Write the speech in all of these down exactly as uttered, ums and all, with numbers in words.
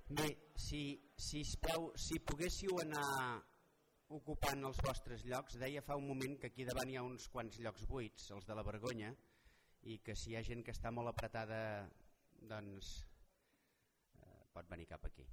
Bé, si, si, plau, si poguéssiu anar ocupant els vostres llocs, deia fa un moment que aquí davant hi ha uns quants llocs buits, els de la vergonya, i que si hi ha gent que està molt apretada, doncs eh, pot venir cap aquí.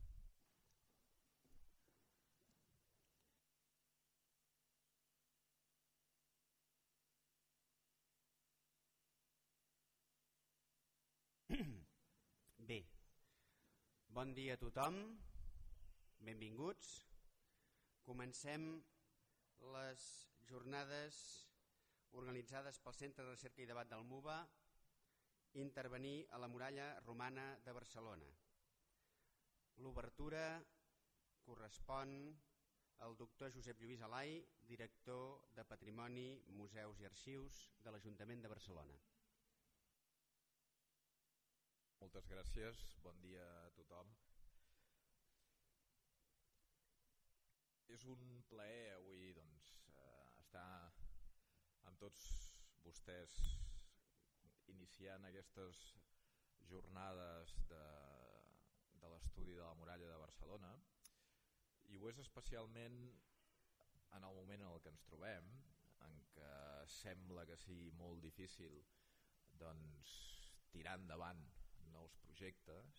Bé, bon dia a tothom, benvinguts. Comencem les jornades organitzades pel Centre de Recerca i Debat del MUBA, Intervenir a la muralla romana de Barcelona. L'obertura correspon al doctor Josep Lluís Alai, director de Patrimoni, Museus i Arxius de l'Ajuntament de Barcelona. Moltes gràcies, bon dia a tothom. És un plaer avui doncs, eh, estar amb tots vostès iniciant aquestes jornades de, de l'estudi de la muralla de Barcelona, i ho és especialment en el moment en el que ens trobem, en què sembla que sigui molt difícil doncs, tirar endavant nous projectes,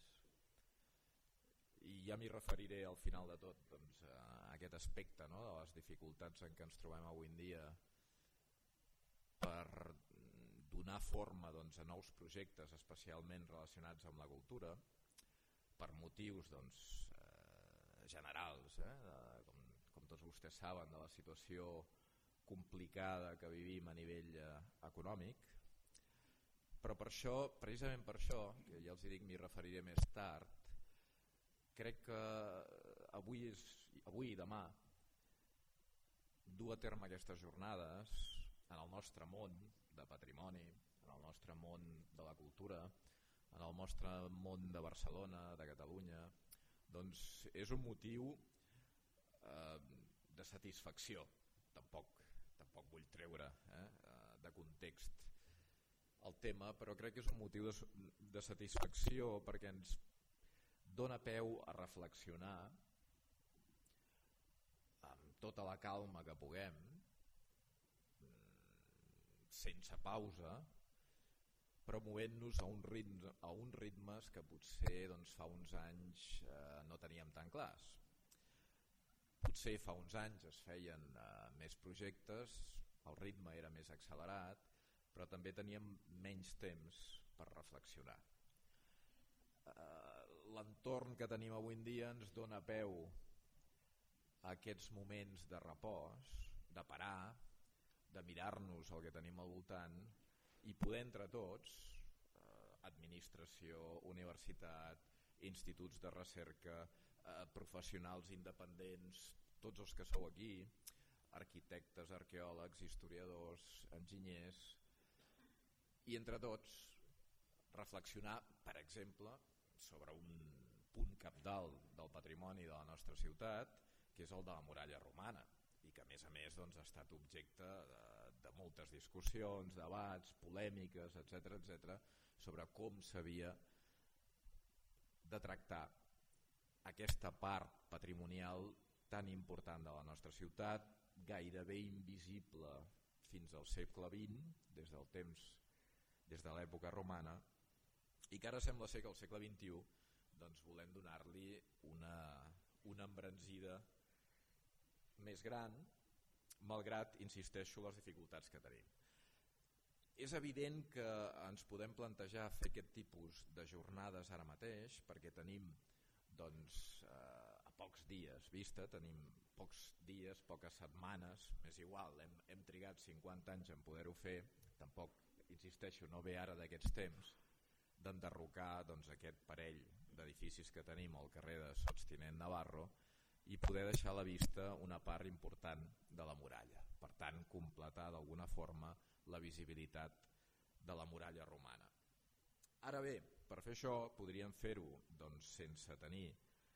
i ja m'hi referiré al final de tot doncs, a aquest aspecte, no?, de les dificultats en què ens trobem avui en dia per donar forma doncs, a nous projectes especialment relacionats amb la cultura, per motius doncs, eh, generals, eh, de, com, com tots vostès saben, de la situació complicada que vivim a nivell eh, econòmic. Però per això, precisament per això, que ja els dic m'hi referiré més tard, crec que avui, és, avui i demà dur a terme aquestes jornades en el nostre món de patrimoni, en el nostre món de la cultura, en el nostre món de Barcelona, de Catalunya, doncs és un motiu eh, de satisfacció. Tampoc, tampoc vull treure eh, de context el tema, però crec que és un motiu de, de satisfacció perquè ens dona peu a reflexionar amb tota la calma que puguem, sense pausa, però movent-nos a, un ritme, a uns ritmes que potser doncs, fa uns anys eh, no teníem tan clars. Potser fa uns anys es feien eh, més projectes, el ritme era més accelerat, però també teníem menys temps per reflexionar. L'entorn que tenim avui en dia ens dona peu a aquests moments de repòs, de parar, de mirar-nos el que tenim al voltant i poder entre tots, administració, universitat, instituts de recerca, professionals independents, tots els que sou aquí, arquitectes, arqueòlegs, historiadors, enginyers, i entre tots reflexionar, per exemple, sobre un punt cabdal del patrimoni de la nostra ciutat, que és el de la muralla romana, i que a més a més doncs, ha estat objecte de, de moltes discussions, debats, polèmiques, etcètera, etcètera, sobre com s'havia de tractar aquesta part patrimonial tan important de la nostra ciutat, gairebé invisible fins al segle vint, des del temps des de l'època romana, i que ara sembla ser que al segle vint-i-u doncs, volem donar-li una, una embranzida més gran, malgrat, insisteixo, les dificultats que tenim. És evident que ens podem plantejar fer aquest tipus de jornades ara mateix, perquè tenim doncs, eh, a pocs dies vista, tenim pocs dies, poques setmanes, és igual, hem, hem trigat cinquanta anys en poder-ho fer, tampoc insisteixo, no ve ara d'aquests temps d'enderrocar doncs, aquest parell d'edificis que tenim al carrer de Sots-Tinent Navarro i poder deixar a la vista una part important de la muralla, per tant completar d'alguna forma la visibilitat de la muralla romana. Ara bé, per fer això podríem fer-ho doncs, sense tenir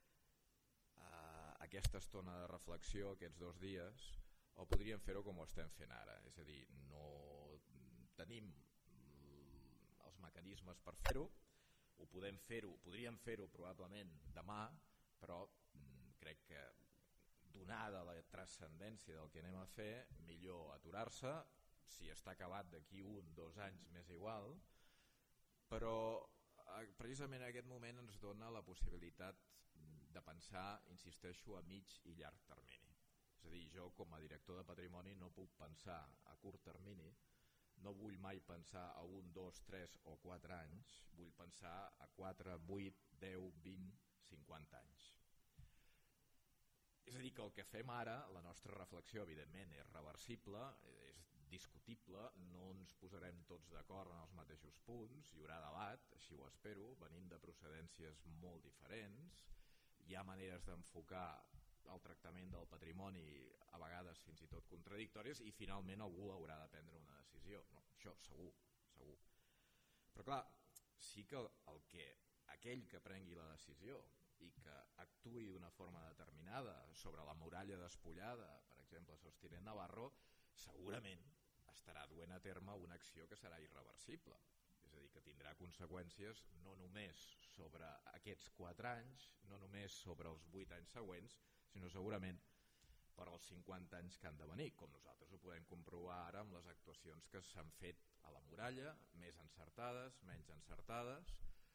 eh, aquesta estona de reflexió aquests dos dies, o podríem fer-ho com ho estem fent ara, és a dir, no tenim els mecanismes per fer-ho, ho podem fer-ho, podríem fer-ho probablement demà, però mm, crec que donada la transcendència del que anem a fer, millor aturar-se, si està acabat d'aquí un, dos anys més igual, però eh, precisament en aquest moment ens dona la possibilitat de pensar, insisteixo, a mig i llarg termini. És a dir, jo com a director de patrimoni no puc pensar a curt termini, no vull mai pensar a un, dos, tres o quatre anys, vull pensar a quatre, vuit, deu, vint, cinquanta anys. És a dir, que el que fem ara, la nostra reflexió evidentment és reversible, és discutible, no ens posarem tots d'acord en els mateixos punts, hi haurà debat, així ho espero, venim de procedències molt diferents, hi ha maneres d'enfocar el tractament del patrimoni a vegades fins i tot contradictòries i finalment algú haurà de prendre una decisió, no, això segur, segur. Però clar, sí que el que aquell que prengui la decisió i que actuï d'una forma determinada sobre la muralla despullada, per exemple, Sostien Navarro, segurament estarà duent a terme una acció que serà irreversible. És a dir, que tindrà conseqüències no només sobre aquests quatre anys, no només sobre els vuit anys següents, sinó segurament per als cinquanta anys que han de venir, com nosaltres ho podem comprovar ara amb les actuacions que s'han fet a la muralla, més encertades, menys encertades,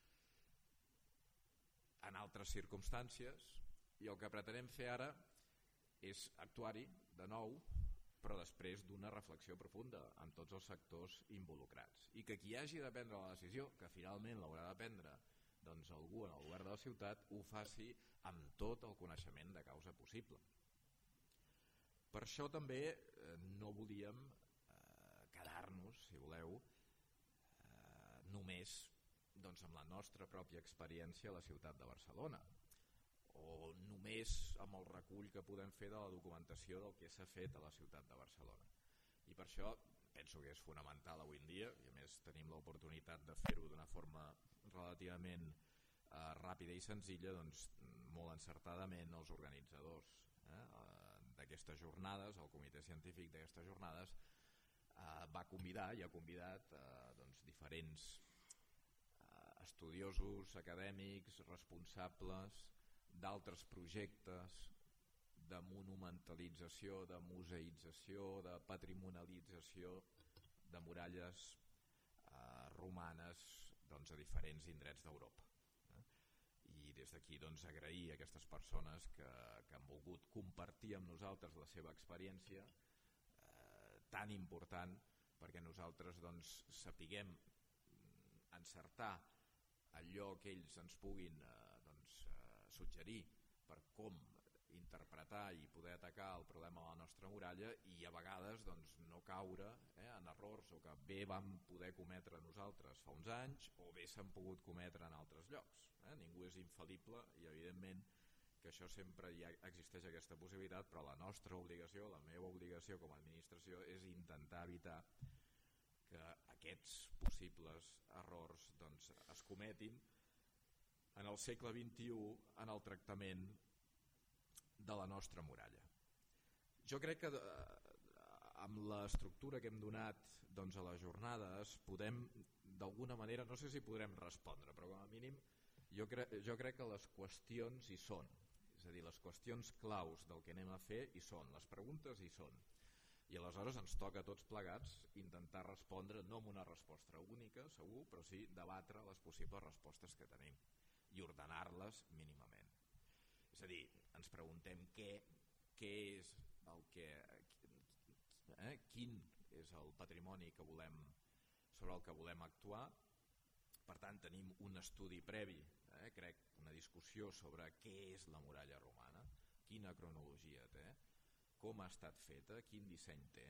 en altres circumstàncies, i el que pretenem fer ara és actuar-hi de nou, però després d'una reflexió profunda amb tots els sectors involucrats. I que qui hagi de prendre la decisió, que finalment l'haurà de prendre doncs algú en el govern de la ciutat, ho faci amb tot el coneixement de causa possible. Per això també eh, no volíem eh, quedar-nos, si voleu, eh, només doncs, amb la nostra pròpia experiència a la ciutat de Barcelona, o només amb el recull que podem fer de la documentació del que s'ha fet a la ciutat de Barcelona. I per això penso que és fonamental avui en dia, i a més tenim l'oportunitat de fer-ho d'una forma relativament eh, ràpida i senzilla, doncs molt encertadament els organitzadors eh, d'aquestes jornades, el comitè científic d'aquestes jornades, eh, va convidar i ha convidat eh, doncs, diferents eh, estudiosos, acadèmics, responsables d'altres projectes de monumentalització, de museïtzació, de patrimonialització de muralles eh, romanes doncs, a diferents indrets d'Europa. Eh? I des d'aquí doncs, agrair a aquestes persones que, que han volgut compartir amb nosaltres la seva experiència eh, tan important perquè nosaltres doncs, sapiguem encertar allò que ells ens puguin eh, doncs, eh, suggerir per com interpretar i poder atacar el problema de la nostra muralla i a vegades doncs, no caure eh, en errors o que bé vam poder cometre nosaltres fa uns anys o bé s'han pogut cometre en altres llocs. Eh? Ningú és infal·lible i evidentment que això sempre hi ha, existeix aquesta possibilitat, però la nostra obligació, la meva obligació com a administració és intentar evitar que aquests possibles errors doncs, es cometin en el segle vint-i-u en el tractament de la nostra muralla. Jo crec que eh, amb l'estructura que hem donat doncs, a les jornades podem d'alguna manera, no sé si podrem respondre, però com a mínim jo, cre jo crec que les qüestions hi són, és a dir, les qüestions claus del que anem a fer hi són, les preguntes hi són, i aleshores ens toca a tots plegats intentar respondre no amb una resposta única, segur, però sí debatre les possibles respostes que tenim i ordenar-les mínimament. És a dir, ens preguntem què, què és el que, eh, quin és el patrimoni que volem, sobre el que volem actuar. Per tant, tenim un estudi previ, eh, crec, una discussió sobre què és la muralla romana, quina cronologia té, com ha estat feta, quin disseny té.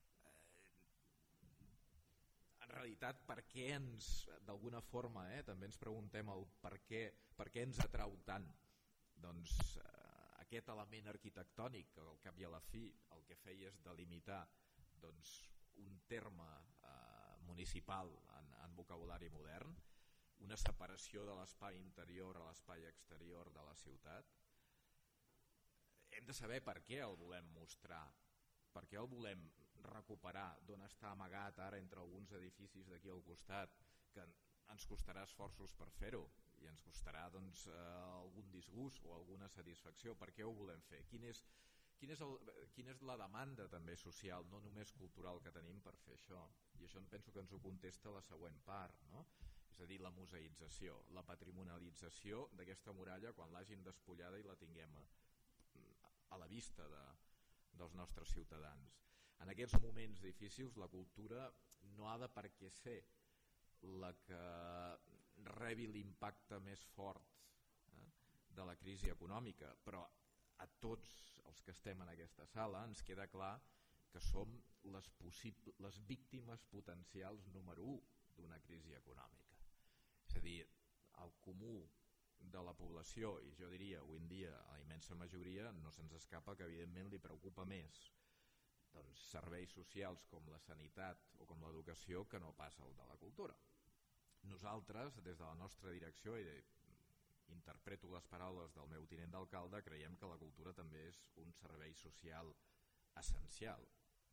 En realitat, per què ens, d'alguna forma, eh, també ens preguntem el per què, per què ens atrau tant doncs, eh, aquest element arquitectònic que al cap i a la fi el que feia és delimitar doncs, un terme eh, municipal en, en vocabulari modern, una separació de l'espai interior a l'espai exterior de la ciutat. Hem de saber per què el volem mostrar, per què el volem recuperar, d'on està amagat ara entre alguns edificis d'aquí al costat, que ens costarà esforços per fer-ho i ens costarà doncs, eh, algun disgust o alguna satisfacció. Per què ho volem fer? Quin és, quin és el, quina és la demanda també social, no només cultural, que tenim per fer això? I això em penso que ens ho contesta la següent part, no? És a dir, la museïtzació, la patrimonialització d'aquesta muralla quan l'hagin despullada i la tinguem a, a la vista de, dels nostres ciutadans. En aquests moments difícils la cultura no ha de per què ser la que rebi l'impacte més fort eh, de la crisi econòmica, però a tots els que estem en aquesta sala ens queda clar que som les, possible, les víctimes potencials número u d'una crisi econòmica. És a dir, el comú de la població, i jo diria avui en dia a la immensa majoria, no se'ns escapa que evidentment li preocupa més doncs, serveis socials com la sanitat o com l'educació que no pas el de la cultura. Nosaltres, des de la nostra direcció, i interpreto les paraules del meu tinent d'alcalde, creiem que la cultura també és un servei social essencial.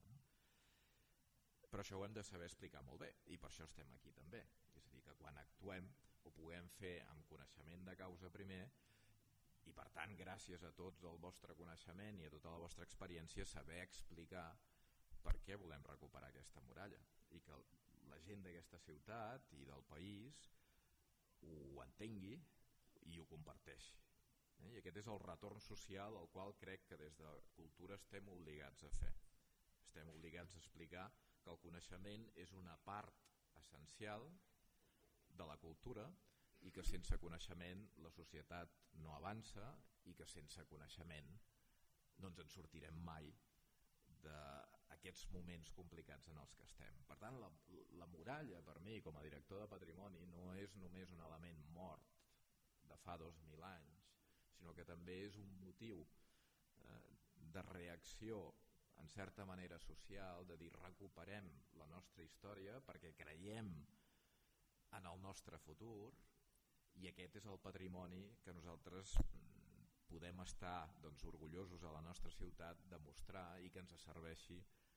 Però això ho hem de saber explicar molt bé i per això estem aquí també. És a dir, que quan actuem ho puguem fer amb coneixement de causa primer i per tant gràcies a tots el vostre coneixement i a tota la vostra experiència saber explicar per què volem recuperar aquesta muralla i que la gent d'aquesta ciutat i del país ho entengui i ho comparteixi. I aquest és el retorn social al qual crec que des de cultura estem obligats a fer. Estem obligats a explicar que el coneixement és una part essencial de la cultura i que sense coneixement la societat no avança i que sense coneixement no ens en sortirem mai d'aquests moments complicats en els que estem. Per tant, la, la muralla per mi com a director de patrimoni no és només un element mort de fa dos mil anys, sinó que també és un motiu eh, de reacció en certa manera social, de dir recuperem la nostra història perquè creiem en el nostre futur i aquest és el patrimoni que nosaltres podem estar doncs, orgullosos a la nostra ciutat de mostrar i que ens serveixi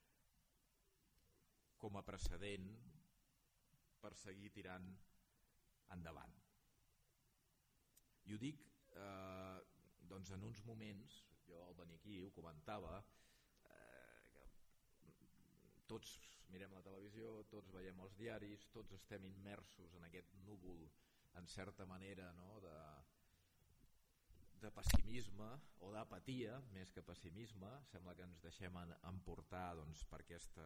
com a precedent per seguir tirant endavant. I ho dic eh, doncs en uns moments, jo al venir aquí ho comentava, tots mirem la televisió, tots veiem els diaris, tots estem immersos en aquest núvol, en certa manera, no? de, de pessimisme o d'apatia, més que pessimisme. Sembla que ens deixem emportar doncs, per, aquesta,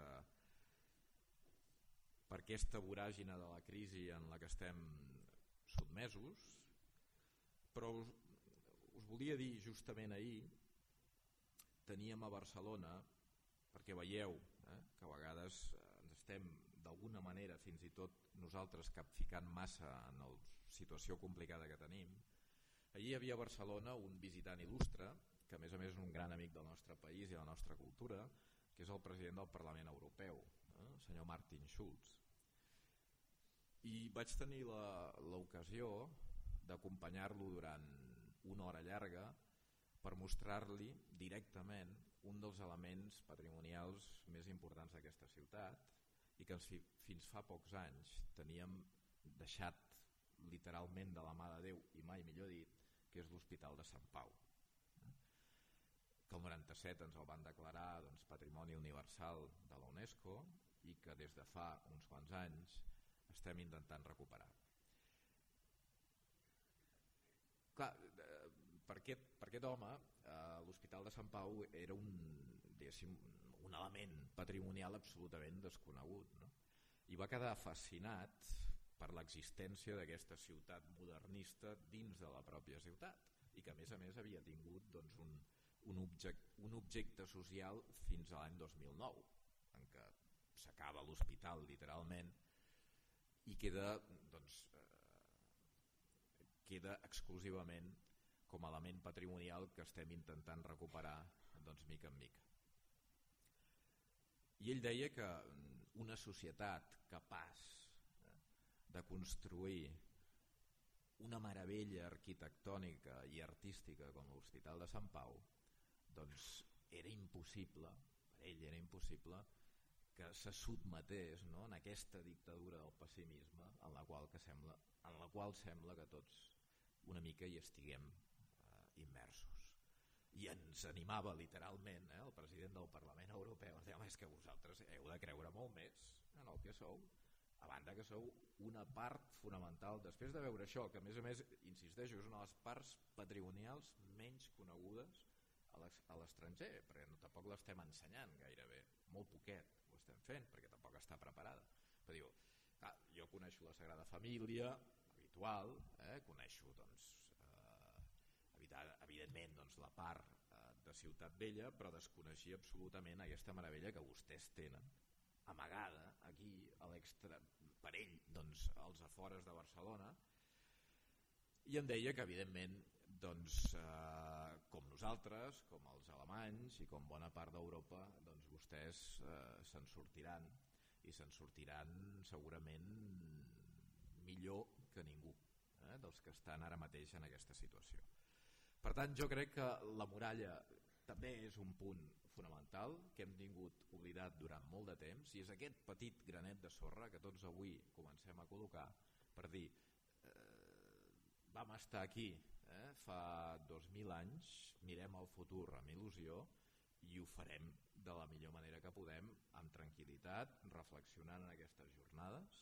per aquesta voràgine de la crisi en la que estem sotmesos, però us, us volia dir justament ahir, teníem a Barcelona, perquè veieu eh, que a vegades ens estem d'alguna manera fins i tot nosaltres capficant massa en la situació complicada que tenim. Allí hi havia a Barcelona un visitant il·lustre que a més a més és un gran amic del nostre país i de la nostra cultura, que és el president del Parlament Europeu, eh, el senyor Martin Schulz. I vaig tenir l'ocasió d'acompanyar-lo durant una hora llarga per mostrar-li directament un dels elements patrimonials més importants d'aquesta ciutat i que ens, fins fa pocs anys teníem deixat literalment de la mà de Déu i mai millor dit, que és l'Hospital de Sant Pau, que el noranta-set ens el van declarar doncs, Patrimoni Universal de la UNESCO i que des de fa uns quants anys estem intentant recuperar. Clar, per aquest, per aquest home eh, l'Hospital de Sant Pau era un, un element patrimonial absolutament desconegut, no? I va quedar fascinat per l'existència d'aquesta ciutat modernista dins de la pròpia ciutat i que a més a més havia tingut doncs, un, un, object, un objecte social fins a l'any dos mil nou en què s'acaba l'hospital literalment i queda, doncs, eh, queda exclusivament com a element patrimonial que estem intentant recuperar doncs, mica en mica. I ell deia que una societat capaç de construir una meravella arquitectònica i artística com l'Hospital de Sant Pau, doncs era impossible, per ell era impossible que se sotmetés, no?, en aquesta dictadura del pessimisme en la qual, que sembla, en la qual sembla que tots una mica hi estiguem eh, immersos. I ens animava literalment eh, el president del Parlament Europeu, ens deia, és que vosaltres heu de creure molt més en el que sou, a banda que sou una part fonamental. Després de veure això, que a més a més, insisteixo, és una de les parts patrimonials menys conegudes a l'estranger, perquè no, tampoc l'estem ensenyant gairebé, molt poquet ho estem fent, perquè tampoc està preparada. Però diu, clar, jo coneixo la Sagrada Família, habitual, eh, coneixo doncs, eh, evidentment doncs, la part eh, de Ciutat Vella, però desconeixia absolutament aquesta meravella que vostès tenen amagada aquí a l'extra, per ell doncs, als afores de Barcelona, i em deia que evidentment doncs, eh, com nosaltres, com els alemanys i com bona part d'Europa, doncs vostès eh, se'n sortiran, i se'n sortiran segurament millor que ningú eh, dels que estan ara mateix en aquesta situació. Per tant, jo crec que la muralla també és un punt fonamental que hem tingut oblidat durant molt de temps, i és aquest petit granet de sorra que tots avui comencem a col·locar per dir eh, vam estar aquí eh, fa dos mil anys, mirem el futur amb il·lusió i ho farem de la millor manera que podem, amb tranquil·litat, reflexionant en aquestes jornades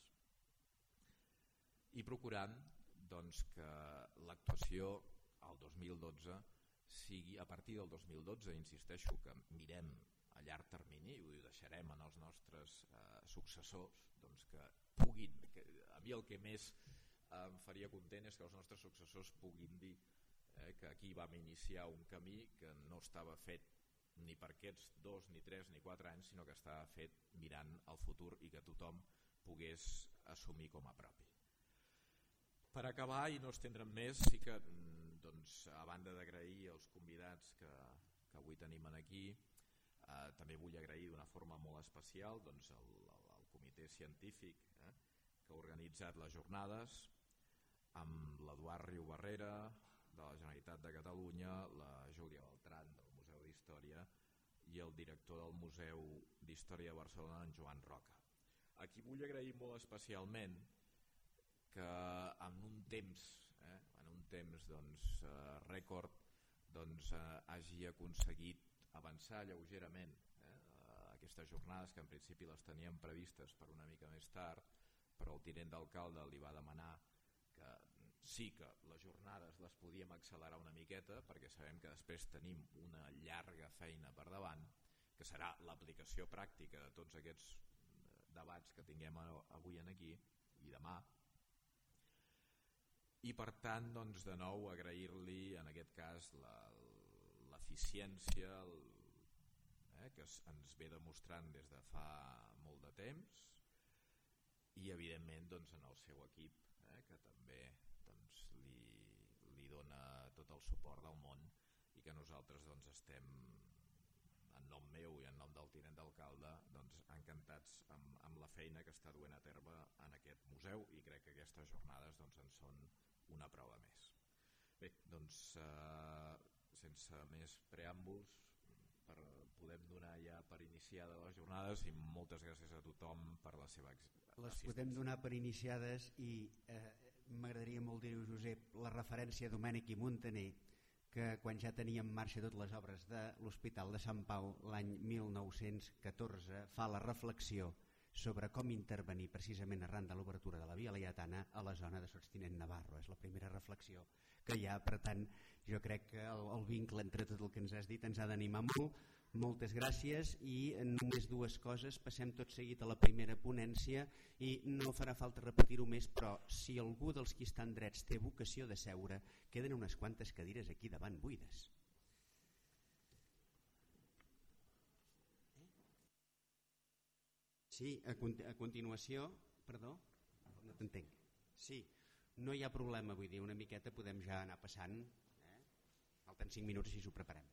i procurant doncs, que l'actuació al dos mil dotze sigui a partir del dos mil dotze, insisteixo que mirem a llarg termini i ho deixarem en els nostres eh, successors doncs que puguin, que a mi el que més eh, em faria content és que els nostres successors puguin dir eh, que aquí vam iniciar un camí que no estava fet ni per aquests dos, ni tres, ni quatre anys, sinó que estava fet mirant al futur i que tothom pogués assumir com a propi. Per acabar i no estendre'm més, sí que doncs, a banda d'agrair els convidats que, que avui tenim aquí, eh, també vull agrair d'una forma molt especial doncs, el, el, el comitè científic eh, que ha organitzat les jornades, amb l'Eduard Riu Barrera de la Generalitat de Catalunya, la Júlia Beltran del Museu d'Història i el director del Museu d'Història de Barcelona, en Joan Roca. A qui vull agrair molt especialment que en un temps eh, en un temps doncs, eh, rècord doncs, eh, hagi aconseguit avançar lleugerament eh, aquestes jornades que en principi les teníem previstes per una mica més tard, però el tinent d'alcalde li va demanar que sí que les jornades les podíem accelerar una miqueta perquè sabem que després tenim una llarga feina per davant, que serà l'aplicació pràctica de tots aquests debats que tinguem avui aquí i demà. I per tant, doncs, de nou, agrair-li en aquest cas l'eficiència eh, que ens ve demostrant des de fa molt de temps i, evidentment, doncs, en el seu equip, eh, que també doncs, li, li dona tot el suport del món i que nosaltres doncs, estem, en nom meu i en nom del tinent d'alcalde, doncs, encantats amb, amb la feina que està duent a terme en aquest museu i crec que aquestes jornades doncs, en són una prova més. Bé, doncs eh, sense més preàmbuls per, podem donar ja per iniciada les jornades i moltes gràcies a tothom per la seva assistència. Les podem donar per iniciades i eh, m'agradaria molt dir-ho, Josep, la referència a Domènech i Montaner, que quan ja tenia en marxa totes les obres de l'Hospital de Sant Pau l'any mil nou-cents catorze fa la reflexió sobre com intervenir precisament arran de l'obertura de la Via Laietana a la zona de Sotstinent Navarro. És la primera reflexió que hi ha, per tant jo crec que el, el vincle entre tot el que ens has dit ens ha d'animar molt. Moltes gràcies i només dues coses, passem tot seguit a la primera ponència i no farà falta repetir-ho més, però si algú dels qui estan drets té vocació de seure, queden unes quantes cadires aquí davant buides. Sí, a, a continuació, perdó, no t'entenc. Sí, no hi ha problema, vull dir, una miqueta podem ja anar passant, eh? Falten cinc minuts i així ho preparem.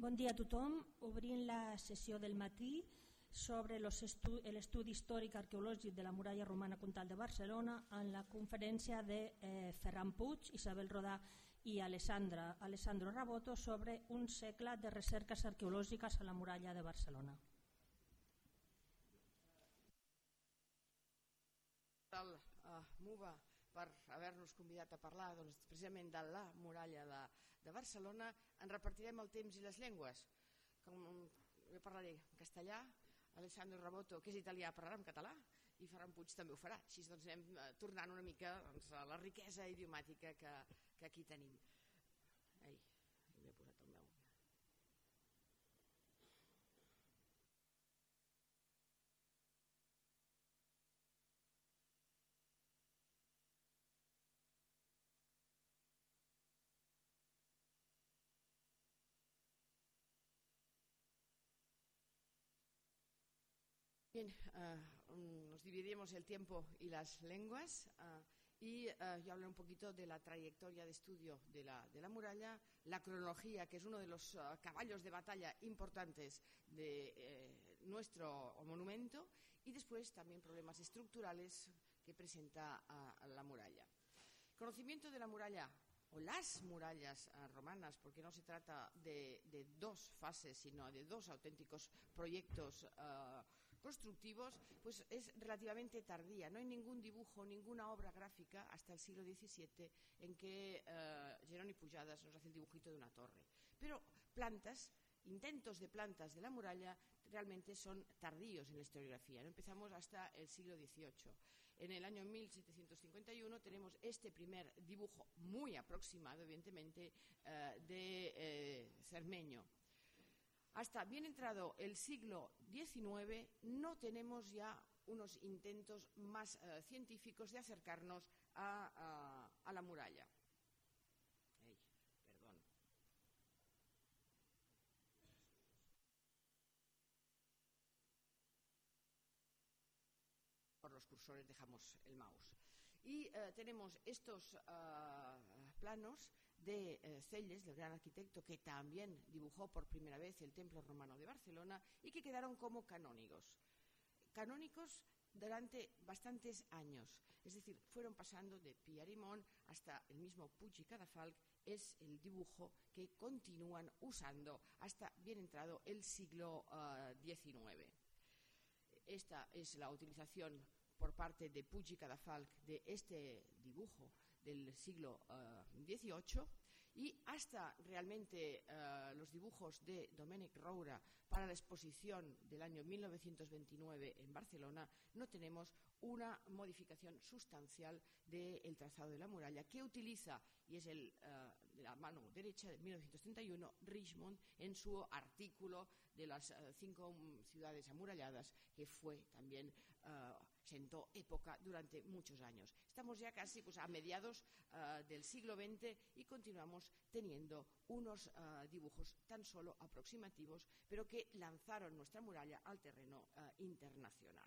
Bon dia a tothom. Obrim la sessió del matí sobre estu l'estudi històric arqueològic de la muralla romana comtal de Barcelona en la conferència de eh, Ferran Puig, Isabel Rodà i Alessandra, Alessandro Raboto sobre un segle de recerques arqueològiques a la muralla de Barcelona. Al uh, MUBA per haver-nos convidat a parlar doncs, precisament de la muralla de, de Barcelona. En repartirem el temps i les llengües. Com, jo parlaré en castellà, Alessandro Raboto, que és italià, parlarà en català, i Ferran Puig també ho farà. Així doncs anem eh, tornant una mica doncs, a la riquesa idiomàtica que, que aquí tenim. Ai, m'he posat el meu. Bien, uh, nos dividimos el tiempo y las lenguas uh, y uh, yo hablaré un poquito de la trayectoria de estudio de la, de la muralla, la cronología, que es uno de los uh, caballos de batalla importantes de eh, nuestro monumento, y después también problemas estructurales que presenta uh, la muralla. Conocimiento de la muralla o las murallas uh, romanas, porque no se trata de, de dos fases, sino de dos auténticos proyectos uh, constructivos, pues es relativamente tardía. No hay ningún dibujo, ninguna obra gráfica hasta el siglo diecisiete en que uh, Jeroni Pujadas nos hace el dibujito de una torre. Pero plantas, intentos de plantas de la muralla realmente son tardíos en la historiografía. No empezamos hasta el siglo dieciocho. En el año mil setecientos cincuenta y uno tenemos este primer dibujo, muy aproximado, evidentemente, uh, de eh, Cermeño. Hasta bien entrado el siglo diecinueve no tenemos ya unos intentos más uh, científicos de acercarnos a, a, a la muralla. Ay, perdón. Por los cursores dejamos el mouse. Y uh, tenemos estos uh, planos de eh, Celles, del gran arquitecto que también dibujó por primera vez el Templo Romano de Barcelona y que quedaron como canónigos. Canónicos durante bastantes años, es decir, fueron pasando de Pi i Arimon hasta el mismo Puig i Cadafalch. Es el dibujo que continúan usando hasta bien entrado el siglo uh, diecinueve. Esta es la utilización por parte de Puig i Cadafalch de este dibujo del siglo uh, dieciocho, y hasta realmente uh, los dibujos de Domènec Roura para la exposición del año mil novecientos veintinueve en Barcelona no tenemos una modificación sustancial del trazado de la muralla que utiliza, y es el, uh, de la mano derecha de mil novecientos treinta y uno, Richmond, en su artículo de las uh, cinco um, ciudades amuralladas, que fue también uh, sentó época durante muchos años. Estamos ya casi pues, a mediados uh, del siglo veinte y continuamos teniendo unos uh, dibujos tan solo aproximativos, pero que lanzaron nuestra muralla al terreno uh, internacional.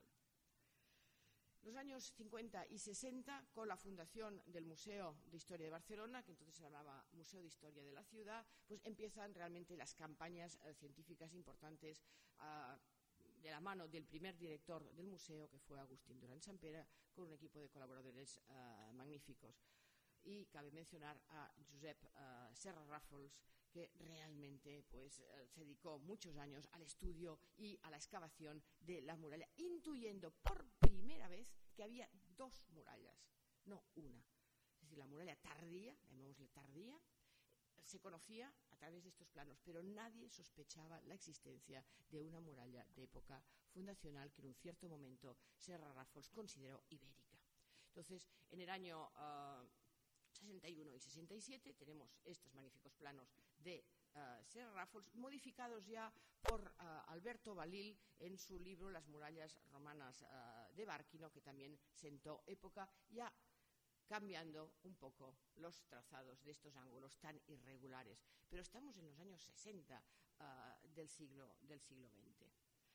Los años cincuenta y sesenta, con la fundación del Museo de Historia de Barcelona, que entonces se llamaba Museo de Historia de la Ciudad, pues empiezan realmente las campañas uh, científicas importantes uh, de la mano del primer director del museo, que fue Agustín Duran Sampere, con un equipo de colaboradores uh, magníficos. Y cabe mencionar a Josep uh, Serra Ràfols, que realmente pues, uh, se dedicó muchos años al estudio y a la excavación de la muralla, intuyendo por primera vez que había dos murallas, no una. Es decir, la muralla tardía, llamémosle tardía, se conocía a través de estos planos, pero nadie sospechaba la existencia de una muralla de época fundacional que en un cierto momento Serra Ràfols consideró ibérica. Entonces, en el año uh, sesenta y uno y sesenta y siete tenemos estos magníficos planos de uh, Serra Ràfols, modificados ya por uh, Alberto Balil en su libro Las murallas romanas uh, de Bárquino, que también sentó época, ya cambiando un poco los trazados de estos ángulos tan irregulares. Pero estamos en los años sesenta uh, del siglo, del siglo veinte.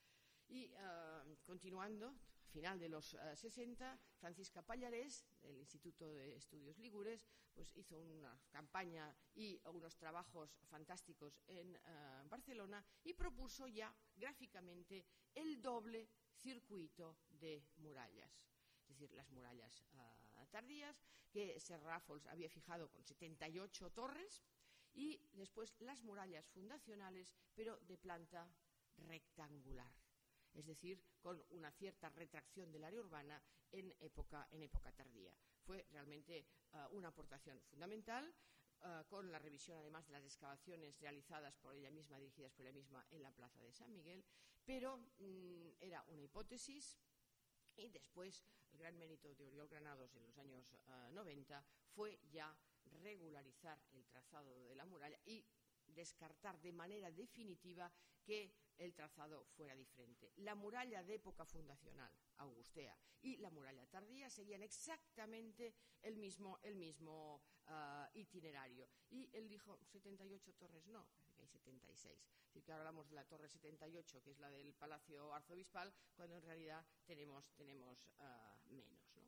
Y uh, continuando, final de los uh, sesenta, Francisca Pallarés, del Instituto de Estudios Ligures, pues hizo una campaña y unos trabajos fantásticos en uh, Barcelona y propuso ya gráficamente el doble circuito de murallas, es decir, las murallas uh, tardías, que Sir Raffles había fijado con setenta y ocho torres, y después las murallas fundacionales, pero de planta rectangular, es decir, con una cierta retracción del área urbana en época, en época tardía. Fue realmente uh, una aportación fundamental, uh, con la revisión además de las excavaciones realizadas por ella misma, dirigidas por ella misma en la plaza de San Miguel, pero mm, era una hipótesis. Y después el gran mérito de Oriol Granados en los años uh, noventa fue ya regularizar el trazado de la muralla y descartar de manera definitiva que el trazado fuera diferente. La muralla de época fundacional, augustea, y la muralla tardía seguían exactamente el mismo, el mismo uh, itinerario. Y él dijo, setenta y ocho torres, no, parece que hay setenta y seis. Es decir, que ahora hablamos de la torre setenta y ocho, que es la del Palacio Arzobispal, cuando en realidad tenemos, tenemos uh, menos, ¿no?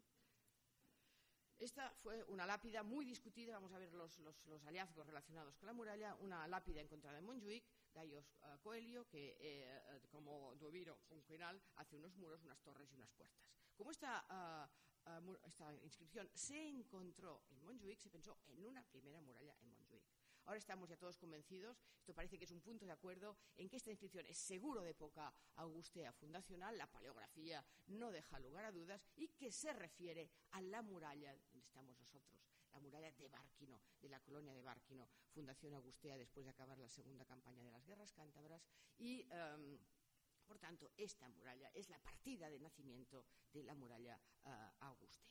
Esta fue una lápida muy discutida, vamos a ver los, los, los hallazgos relacionados con la muralla, una lápida encontrada en Montjuïc, Gaius uh, Coelho, que eh, como Duoviro Funquenal hace unos muros, unas torres y unas puertas. Como esta, uh, uh, esta inscripción se encontró en Montjuïc, se pensó en una primera muralla en Montjuïc. Ahora estamos ya todos convencidos, esto parece que es un punto de acuerdo, en que esta inscripción es seguro de época augustea fundacional, la paleografía no deja lugar a dudas, y que se refiere a la muralla donde estamos nosotros, la muralla de Bárquino, de la colonia de Bárquino, fundación augustea después de acabar la segunda campaña de las guerras cántabras, y um, por tanto esta muralla es la partida de nacimiento de la muralla uh, augustea.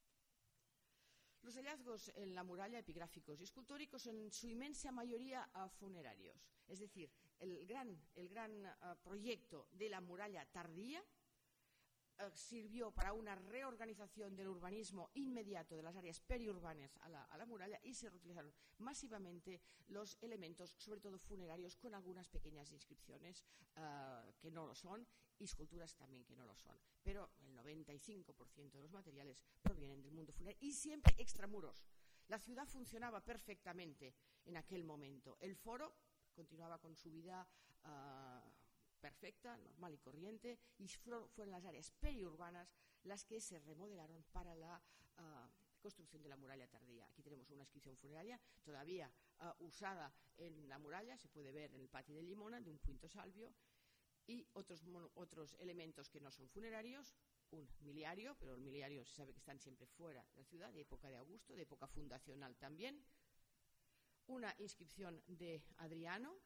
Los hallazgos en la muralla, epigráficos y escultóricos, son en su inmensa mayoría uh, funerarios. Es decir, el gran, el gran uh, proyecto de la muralla tardía uh, sirvió para una reorganización del urbanismo inmediato de las áreas periurbanas a la, a la muralla, y se reutilizaron masivamente los elementos, sobre todo funerarios, con algunas pequeñas inscripciones uh, que no lo son, y esculturas también que no lo son. Pero el noventa y cinco por ciento de los materiales provienen del mundo funerario, y siempre extramuros. La ciudad funcionaba perfectamente en aquel momento. El foro continuaba con su vida uh, perfecta, normal y corriente, y fueron las áreas periurbanas las que se remodelaron para la uh, construcción de la muralla tardía. Aquí tenemos una inscripción funeraria todavía uh, usada en la muralla, se puede ver en el patio de Limona, de un Quinto Salvio, y otros, otros elementos que no son funerarios, un miliario, pero el miliario se sabe que están siempre fuera de la ciudad, de época de Augusto, de época fundacional también, una inscripción de Adriano,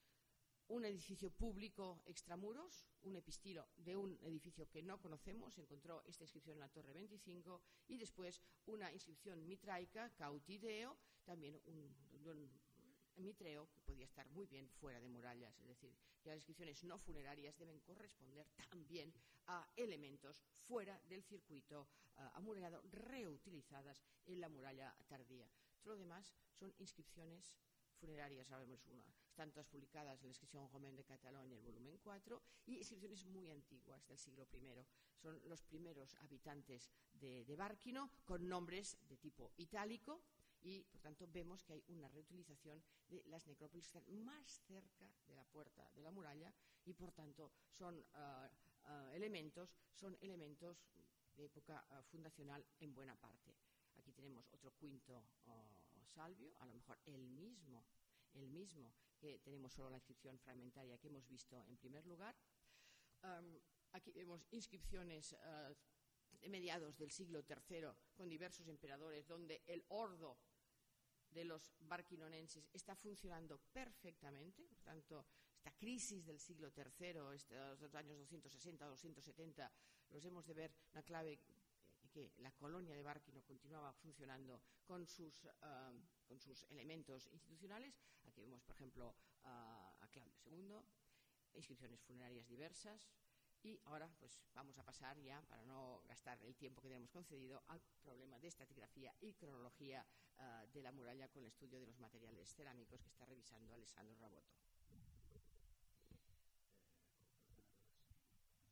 un edificio público extramuros, un epistilo de un edificio que no conocemos, se encontró esta inscripción en la Torre veinticinco, y después una inscripción mitraica, Cautideo, también un, un mitreo que podía estar muy bien fuera de murallas, es decir, que las inscripciones no funerarias deben corresponder también a elementos fuera del circuito uh, amurallado, reutilizadas en la muralla tardía. Todo lo demás son inscripciones funerarias, sabemos una, están todas publicadas en la inscripción Romain de Catalogne, el volumen cuatro, y inscripciones muy antiguas del siglo primero. Son los primeros habitantes de, de Bárquino, con nombres de tipo itálico, y por tanto vemos que hay una reutilización de las necrópolis que están más cerca de la puerta de la muralla, y por tanto son uh, uh, elementos son elementos de época uh, fundacional en buena parte. Aquí tenemos otro Quinto uh, Salvio, a lo mejor el mismo, el mismo que tenemos solo la inscripción fragmentaria que hemos visto en primer lugar. Um, aquí vemos inscripciones uh, de mediados del siglo tercero con diversos emperadores, donde el ordo de los barquinonenses está funcionando perfectamente. Por tanto, esta crisis del siglo tercero, estos años doscientos sesenta, doscientos setenta, los hemos de ver una clave que la colonia de Bárquino continuaba funcionando con sus, uh, con sus elementos institucionales. Aquí vemos, por ejemplo, uh, a Claudio segundo, inscripciones funerarias diversas. Y ahora pues vamos a pasar ya, para no gastar el tiempo que tenemos concedido, al problema de estratigrafía y cronología uh, de la muralla, con el estudio de los materiales cerámicos que está revisando Alessandro Raboto.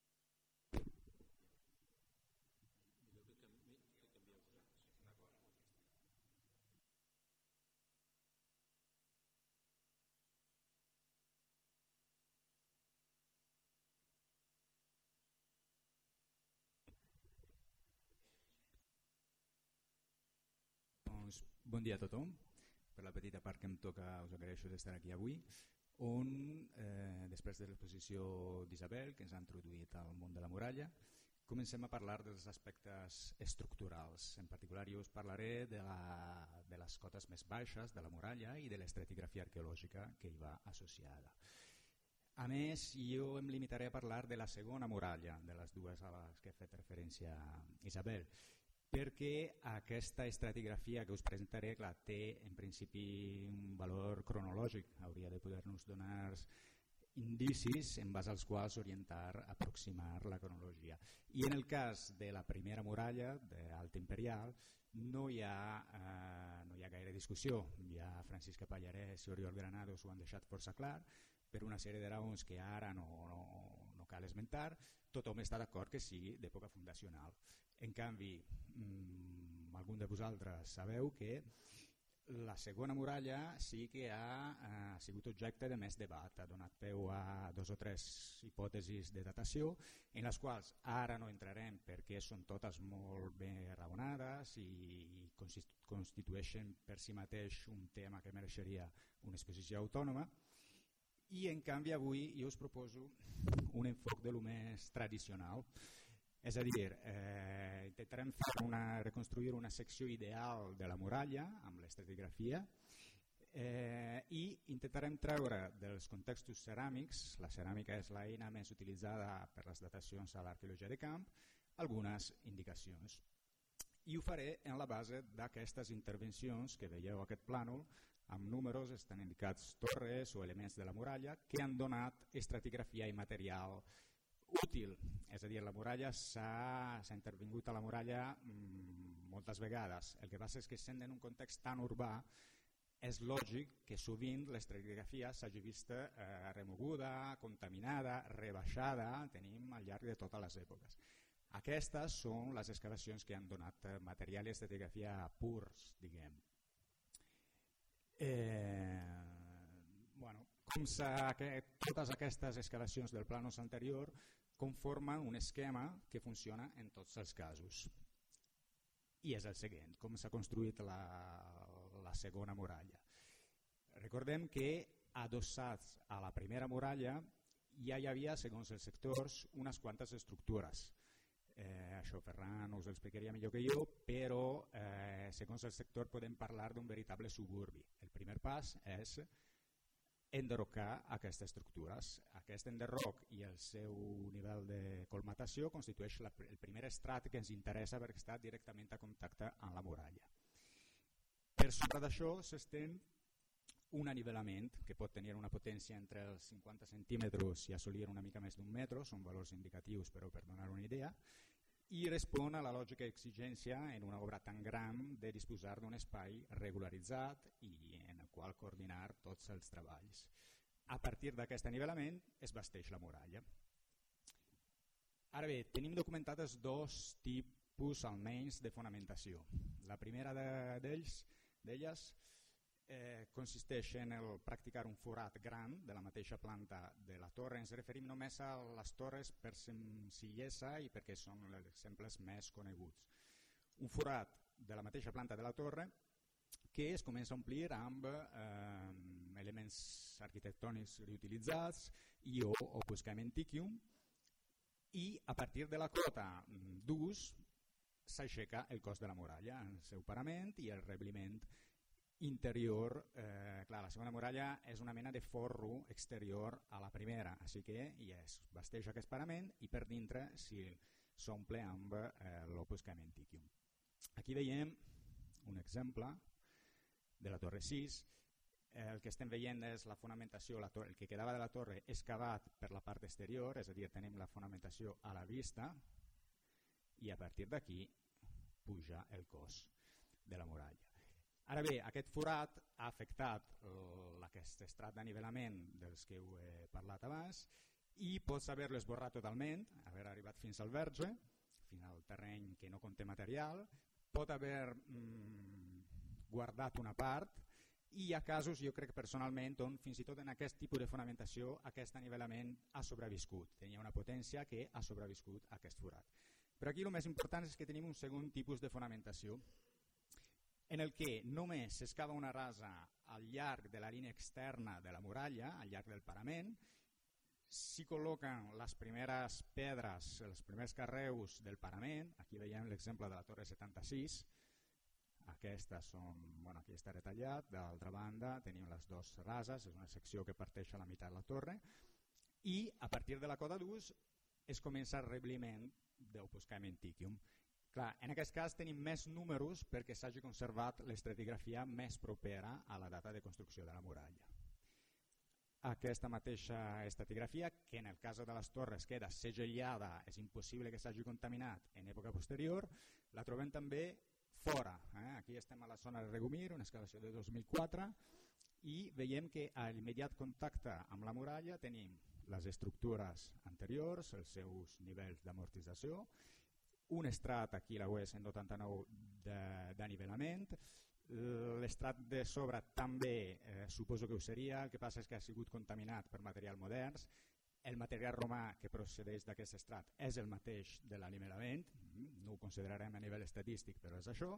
Bon dia a tothom. Per la petita part que em toca us agraeixo d'estar aquí avui, on eh, després de l'exposició d'Isabel, que ens ha introduït al món de la muralla, comencem a parlar dels aspectes estructurals. En particular jo us parlaré de, la, de les cotes més baixes de la muralla i de l'estratigrafia arqueològica que hi va associada. A més, jo em limitaré a parlar de la segona muralla, de les dues a les que ha fet referència Isabel, perquè aquesta estratigrafia que us presentaré clar, té en principi un valor cronològic, hauria de poder-nos donar indicis en base als quals orientar, aproximar la cronologia. I en el cas de la primera muralla, d'Alta Imperial, no hi ha, eh, no hi ha gaire discussió. Ja Francisca Pallarès i Oriol Granados ho han deixat força clar, per una sèrie de raons que ara no, no, no cal esmentar, tothom està d'acord que sigui d'època fundacional. En canvi, mmm, algun de vosaltres sabeu que la segona muralla sí que ha eh, sigut objecte de més debat, ha donat peu a dos o tres hipòtesis de datació, en les quals ara no entrarem perquè són totes molt ben raonades i constitueixen per si mateix un tema que mereixeria una exposició autònoma. I en canvi avui jo us proposo un enfoc de lo més tradicional, és a dir, eh, intentarem fer una, reconstruir una secció ideal de la muralla amb l'estratigrafia eh, i intentarem treure dels contextos ceràmics, la ceràmica és l'eina més utilitzada per les datacions a l'arqueologia de camp, algunes indicacions. I ho faré en la base d'aquestes intervencions que veieu a aquest plànol, amb números estan indicats torres o elements de la muralla que han donat estratigrafia i material útil. És a dir, la muralla s'ha intervingut a la muralla mmm, moltes vegades. El que passa és que sent en un context tan urbà és lògic que sovint l'estratigrafia s'hagi vista eh, remoguda, contaminada, rebaixada, tenim al llarg de totes les èpoques. Aquestes són les excavacions que han donat eh, material i estratigrafia purs, diguem. Eh, bueno, com que totes aquestes excavacions del plànol anterior conformen un esquema que funciona en tots els casos. I és el següent, com s'ha construït la, la segona muralla. Recordem que adossats a la primera muralla ja hi havia, segons els sectors, unes quantes estructures. Eh, això Ferran us ho explicaria millor que jo, però eh, segons el sector podem parlar d'un veritable suburbi. El primer pas és enderrocar aquestes estructures. Aquest enderroc i el seu nivell de colmatació constitueix la, el primer estrat que ens interessa perquè està directament a contacte amb la muralla. Per sobre d'això s'estén un anivelament que pot tenir una potència entre els cinquanta centímetres i assolir una mica més d'un metro, són valors indicatius però per donar una idea, i respon a la lògica exigència en una obra tan gran de disposar d'un espai regularitzat i en el qual coordinar tots els treballs. A partir d'aquest anivelament es basteix la muralla. Ara bé, tenim documentades dos tipus almenys de fonamentació. La primera d'ells d'elles Eh, consisteix en el practicar un forat gran de la mateixa planta de la torre. Ens referim només a les torres per senzillesa i perquè són els exemples més coneguts. Un forat de la mateixa planta de la torre que es comença a omplir amb eh, elements arquitectònics reutilitzats i o opus caementicum, i a partir de la cota d'ús s'aixeca el cos de la muralla, el seu parament i el rebliment interior. Eh, clar, la segona muralla és una mena de forro exterior a la primera, així que hi es basteix aquest parament i per dintre s'omple amb eh, l'opus caementicum. Aquí veiem un exemple de la torre sis. Eh, el que estem veient és la fonamentació, la torre, el que quedava de la torre excavat per la part exterior, és a dir, tenim la fonamentació a la vista i a partir d'aquí puja el cos de la muralla. Ara bé, aquest forat ha afectat aquest estrat d'anivelament dels que heu eh, parlat abans i pots haver-lo esborrat totalment, haver arribat fins al verge, fins al terreny que no conté material, pot haver mm, guardat una part i hi ha casos, jo crec personalment, on fins i tot en aquest tipus de fonamentació aquest anivelament ha sobreviscut. Tenia una potència que ha sobreviscut aquest forat. Però aquí el més important és que tenim un segon tipus de fonamentació en el que només s'excava una rasa al llarg de la línia externa de la muralla, al llarg del parament, s'hi col·loquen les primeres pedres, els primers carreus del parament. Aquí veiem l'exemple de la torre setanta-sis. Aquestes són, bueno, aquí està retallat, d'altra banda tenim les dues rases, és una secció que parteix a la meitat de la torre, i a partir de la coda d'ús es comença el rebliment d'Opus Caementicum. Clar, en aquest cas tenim més números perquè s'hagi conservat l'estratigrafia més propera a la data de construcció de la muralla. Aquesta mateixa estratigrafia, que en el cas de les torres queda segellada, és impossible que s'hagi contaminat en època posterior, la trobem també fora. Eh? Aquí estem a la zona de Regumir, una excavació de dos mil quatre, i veiem que a l'immediat contacte amb la muralla tenim les estructures anteriors, els seus nivells d'amortització, un estrat, aquí la U E cent vuitanta-nou, d'anivelament, l'estrat de sobre també eh, suposo que ho seria, el que passa és que ha sigut contaminat per materials moderns, el material romà que procedeix d'aquest estrat és el mateix de l'anivelament, no ho considerarem a nivell estadístic, però és això,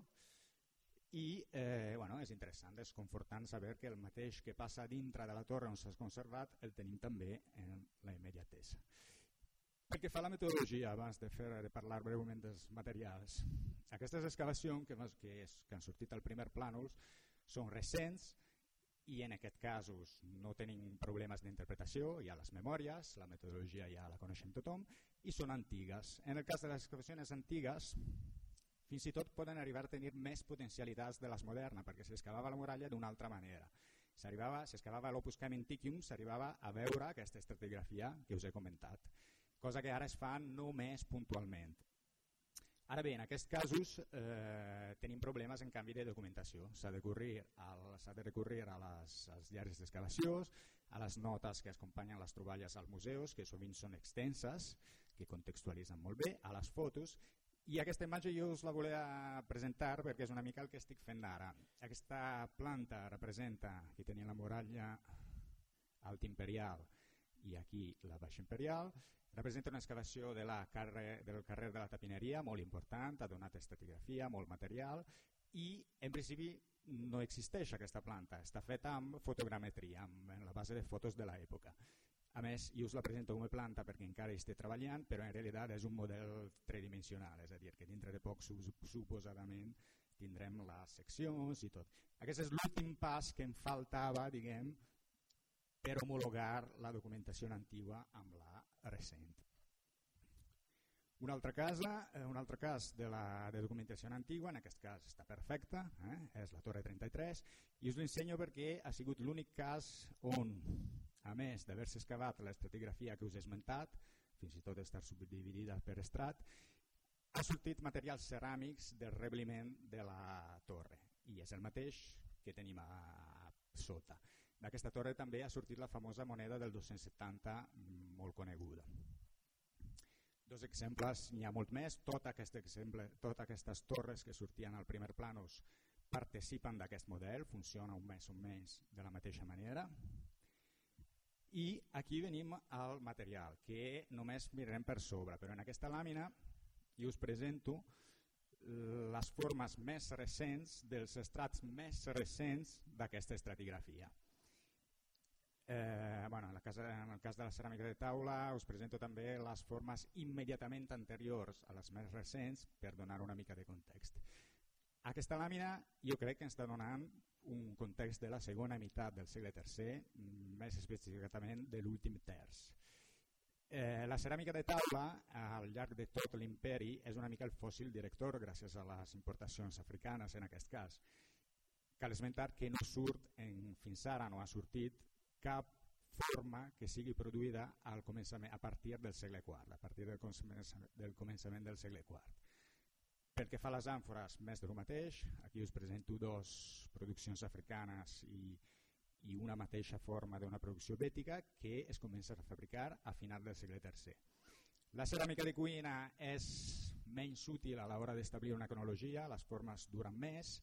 i eh, bueno, és interessant, és confortant saber que el mateix que passa dintre de la torre on s'ha conservat el tenim també en la immediatesa. Pel que fa a la metodologia, abans de, fer, de parlar breument dels materials, aquestes excavacions que, que, és, que han sortit al primer plànols són recents i en aquest cas no tenim problemes d'interpretació, hi ha les memòries, la metodologia ja la coneixem tothom, i són antigues. En el cas de les excavacions antigues, fins i tot poden arribar a tenir més potencialitats de les modernes, perquè s'excavava la muralla d'una altra manera. S'excavava l'Opus Caementicum, s'arribava a veure aquesta estratigrafia que us he comentat, cosa que ara es fa només puntualment. Ara bé, en aquests casos eh, tenim problemes en canvi de documentació. S'ha de recurrir, al, s'ha de recurrir a les, als diaris d'excavacions, a les notes que acompanyen les troballes als museus, que sovint són extenses, que contextualitzen molt bé, a les fotos, i aquesta imatge jo us la volia presentar perquè és una mica el que estic fent ara. Aquesta planta representa, aquí tenim la muralla alt imperial i aquí la baixa imperial, representa una excavació de la carrer, del carrer de la Tapineria, molt important, ha donat estratigrafia, molt material, i en principi no existeix aquesta planta, està feta amb fotogrametria, amb en la base de fotos de l'època. A més, jo us la presento com a planta perquè encara hi estic treballant, però en realitat és un model tridimensional, és a dir, que dintre de poc suposadament tindrem les seccions i tot. Aquest és l'últim pas que em faltava, diguem, per homologar la documentació antiga amb la recent. Un altre cas, un altre cas de la de documentació antiga, en aquest cas està perfecta, eh? És la Torre trenta-tres, i us l'ensenyo perquè ha sigut l'únic cas on, a més d'haver-se excavat l'estratigrafia que us he esmentat, fins i tot estar subdividida per estrat, ha sortit materials ceràmics del rebliment de la torre, i és el mateix que tenim a sota. D'aquesta torre també ha sortit la famosa moneda del dos-cents setanta, molt coneguda. Dos exemples, n'hi ha molt més, tot aquest exemple, totes aquestes torres que sortien al primer plànos participen d'aquest model, funciona un més o menys de la mateixa manera. I aquí venim al material, que només mirarem per sobre, però en aquesta làmina jo us presento les formes més recents dels estrats més recents d'aquesta estratigrafia. Eh, bueno, en, el cas, en el cas de la ceràmica de taula us presento també les formes immediatament anteriors a les més recents per donar una mica de context. Aquesta làmina jo crec que ens està donant un context de la segona meitat del segle tercer, més específicament de l'últim terç. Eh, la ceràmica de taula al llarg de tot l'imperi és una mica el fòssil director gràcies a les importacions africanes en aquest cas. Cal esmentar que no surt, en, fins ara no ha sortit cap forma que sigui produïda al començament, a partir del segle quart, a partir del començament, del començament del segle quart. Pel que fa a les àmfores, més del mateix, aquí us presento dos produccions africanes i, i una mateixa forma d'una producció bètica que es comença a fabricar a final del segle tercer. La ceràmica de cuina és menys útil a l'hora d'establir una cronologia, les formes duren més.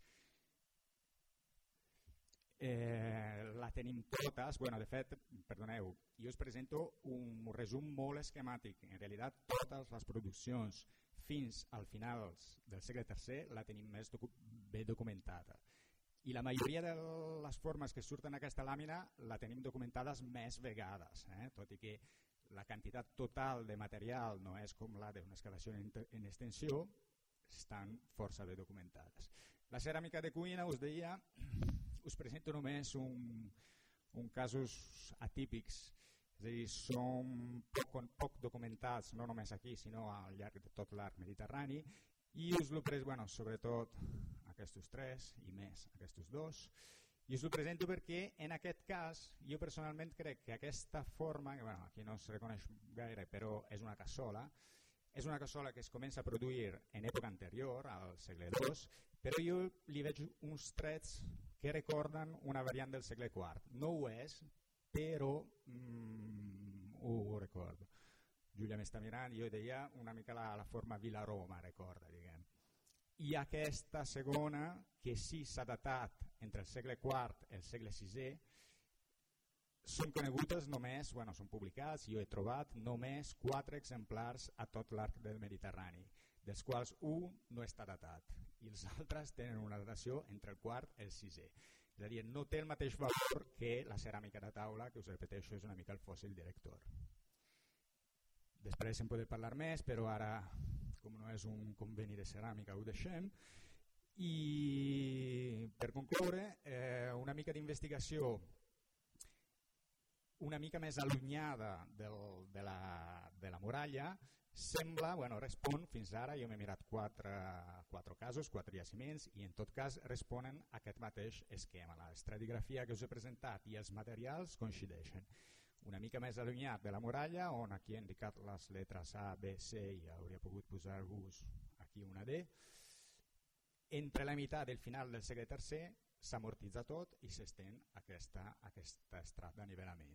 Eh, la tenim totes, bueno, de fet, perdoneu, jo us presento un resum molt esquemàtic. En realitat, totes les produccions fins al final del segle tercer la tenim més ben documentada. I la majoria de les formes que surten en aquesta làmina la tenim documentades més vegades, eh? Tot i que la quantitat total de material no és com la d'una excavació en, en extensió, estan força bé documentades. La ceràmica de cuina, us deia, us presento només un, un casos atípics, és a dir, són poc, poc documentats, no només aquí, sinó al llarg de tot l'arc mediterrani, i us lo presento, bueno, sobretot aquests tres i més aquests dos, i us ho presento perquè en aquest cas jo personalment crec que aquesta forma, que bueno, aquí no es reconeix gaire però és una cassola, és una cassola que es comença a produir en època anterior, al segle dos, però jo li veig uns trets que recorden una variant del segle quart. No ho és, però mm, ho, ho recordo. Júlia m'està mirant, jo deia una mica la, la forma Vila-Roma, recorda, diguem. I aquesta segona, que sí s'ha datat entre el segle quart i el segle sisè, són conegudes només, bueno, són publicats, jo he trobat només quatre exemplars a tot l'arc del Mediterrani, dels quals un no està datat i els altres tenen una datació entre el quart i el sisè. És a dir, no té el mateix valor que la ceràmica de taula, que us repeteixo és una mica el fòssil director. Després en podem parlar més, però ara, com no és un conveni de ceràmica, ho deixem. I per concloure, eh, una mica d'investigació una mica més allunyada del, de, la, de la muralla, sembla, bueno, respon fins ara, jo m'he mirat quatre, quatre casos, quatre jaciments, i en tot cas responen a aquest mateix esquema. La estratigrafia que us he presentat i els materials coincideixen. Una mica més allunyat de la muralla, on aquí he indicat les lletres A, B, C, i hauria pogut posar-vos aquí una D. Entre la meitat del final del segle tercer s'amortitza tot i s'estén aquesta, aquesta estrat d'anivellament.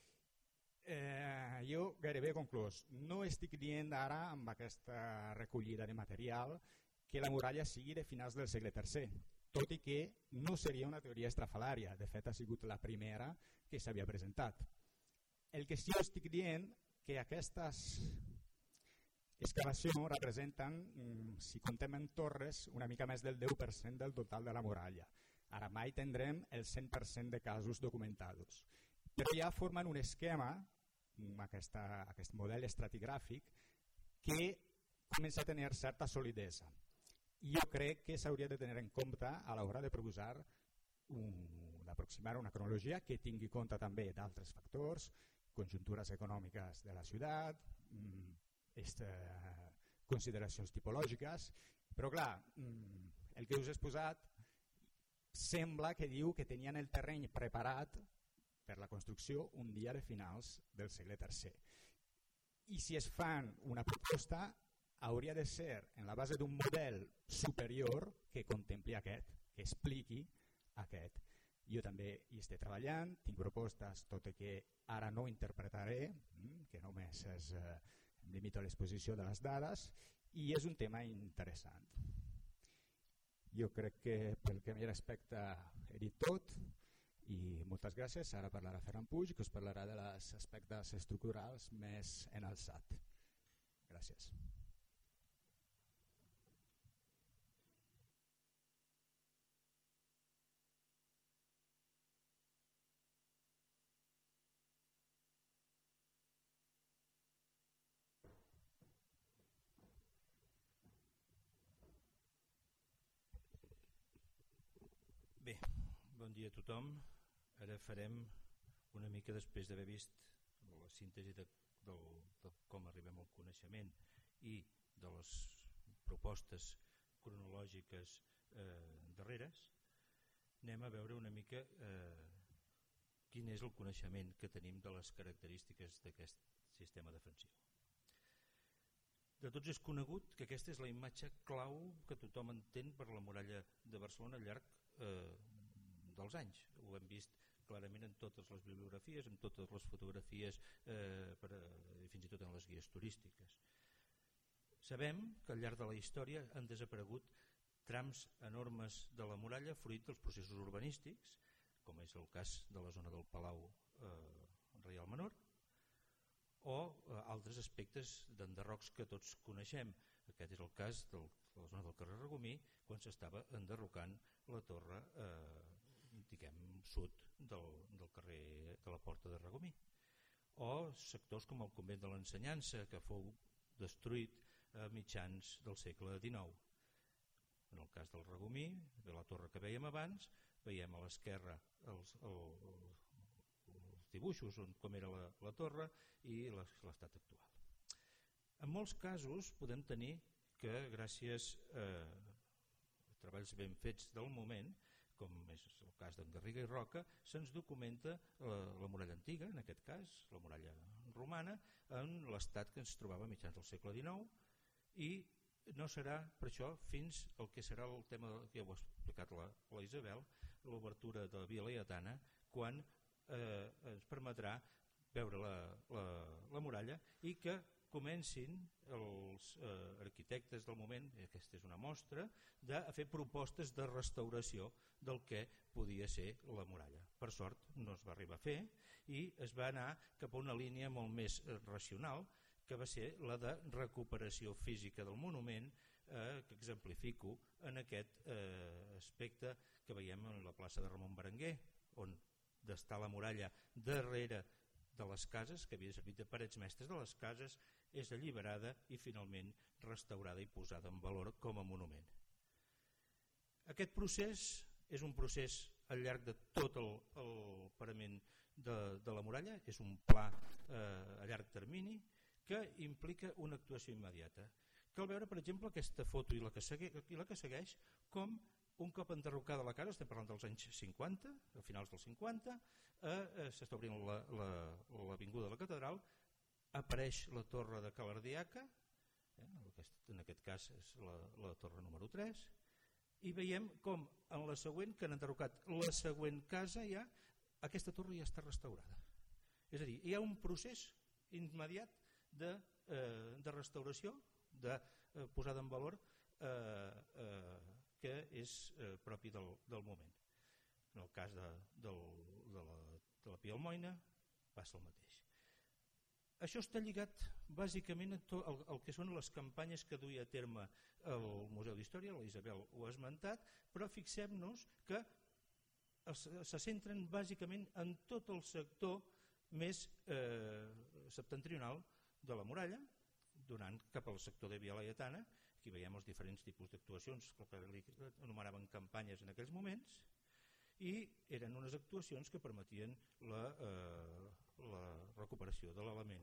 Eh, jo gairebé conclòs, no estic dient ara amb aquesta recollida de material que la muralla sigui de finals del segle tercer, tot i que no seria una teoria estrafalària, de fet ha sigut la primera que s'havia presentat. El que sí estic dient que aquestes excavacions representen, si contem en torres, una mica més del deu per cent del total de la muralla. Ara mai tindrem el cent per cent de casos documentats. Però ja formen un esquema, aquesta, aquest model estratigràfic, que comença a tenir certa solidesa. I jo crec que s'hauria de tenir en compte a l'hora de proposar d'aproximar una cronologia que tingui en compte també d'altres factors, conjuntures econòmiques de la ciutat, este, consideracions tipològiques, però clar, el que us he exposat sembla que diu que tenien el terreny preparat per la construcció un dia de finals del segle tercer. I si es fan una proposta, hauria de ser en la base d'un model superior que contempli aquest, que expliqui aquest. Jo també hi estic treballant, tinc propostes, tot i que ara no interpretaré, que només és, eh, em limito a l'exposició de les dades, i és un tema interessant. Jo crec que pel que a mi respecta he dit tot i moltes gràcies. Ara parlarà Ferran Puig, que us parlarà dels aspectes estructurals més en alçat. Gràcies. Bé, bon dia a tothom. Ara farem una mica, després d'haver vist la síntesi de, del, de com arribem al coneixement i de les propostes cronològiques eh, darreres, anem a veure una mica eh, quin és el coneixement que tenim de les característiques d'aquest sistema defensiu. De tots és conegut que aquesta és la imatge clau que tothom entén per la muralla de Barcelona al llarg eh, dels anys. Ho hem vist clarament en totes les bibliografies, en totes les fotografies, eh, per, eh, fins i tot en les guies turístiques. Sabem que al llarg de la història han desaparegut trams enormes de la muralla fruit dels processos urbanístics, com és el cas de la zona del Palau eh, Reial Menor, o eh, altres aspectes d'enderrocs que tots coneixem. Aquest és el cas de la zona del carrer Regomí, quan s'estava enderrocant la torre eh, diguem, sud del, del carrer de la Porta de Regomí. O sectors com el convent de l'Ensenyança, que fou destruït a mitjans del segle dinou. En el cas del Regomí, de la torre que vèiem abans, veiem a l'esquerra els, el, els dibuixos on, com era la, la torre i l'estat actual. En molts casos podem tenir que gràcies eh, a treballs ben fets del moment, com és el cas d'en Garriga i Roca, se'ns documenta la, la muralla antiga, en aquest cas, la muralla romana, en l'estat que ens trobava a mitjans del segle dinou, i no serà per això fins el que serà el tema que ja ho ha explicat la, la Isabel, l'obertura de la Via Laietana, quan eh, ens permetrà veure la, la, la muralla i que comencin els eh, arquitectes del moment, aquesta és una mostra, de fer propostes de restauració del que podia ser la muralla. Per sort no es va arribar a fer i es va anar cap a una línia molt més racional, que va ser la de recuperació física del monument, eh, que exemplifico en aquest eh, aspecte que veiem en la plaça de Ramon Berenguer, on d'estar la muralla darrere de les cases, que havia servit de parets mestres de les cases, és alliberada i finalment restaurada i posada en valor com a monument. Aquest procés és un procés al llarg de tot el, el parament de, de la muralla, és un pla eh, a llarg termini que implica una actuació immediata. Cal veure, per exemple, aquesta foto i la que, segue, i la que segueix, com un cop enderrocada la casa, estem parlant dels anys cinquanta, a finals dels cinquanta, eh, eh, s'està obrint l'avinguda de la Catedral, apareix la torre de Calardiaca, eh, en aquest cas és la, la torre número tres, i veiem com en la següent, que han enderrocat la següent casa, ja, aquesta torre ja està restaurada. És a dir, hi ha un procés immediat de, eh, de restauració, de eh, posada en valor, eh, eh, que és eh, propi del, del moment. En el cas de, del, de, la, de la Pia Almoina passa el mateix. Això està lligat bàsicament a tot el, el que són les campanyes que duia a terme el Museu d'Història, la Isabel ho ha esmentat, però fixem-nos que es, se centren bàsicament en tot el sector més eh, septentrional de la muralla, donant cap al sector de Via Laietana. Aquí veiem els diferents tipus d'actuacions que li anomenaven campanyes en aquells moments, i eren unes actuacions que permetien la, eh, la recuperació de l'element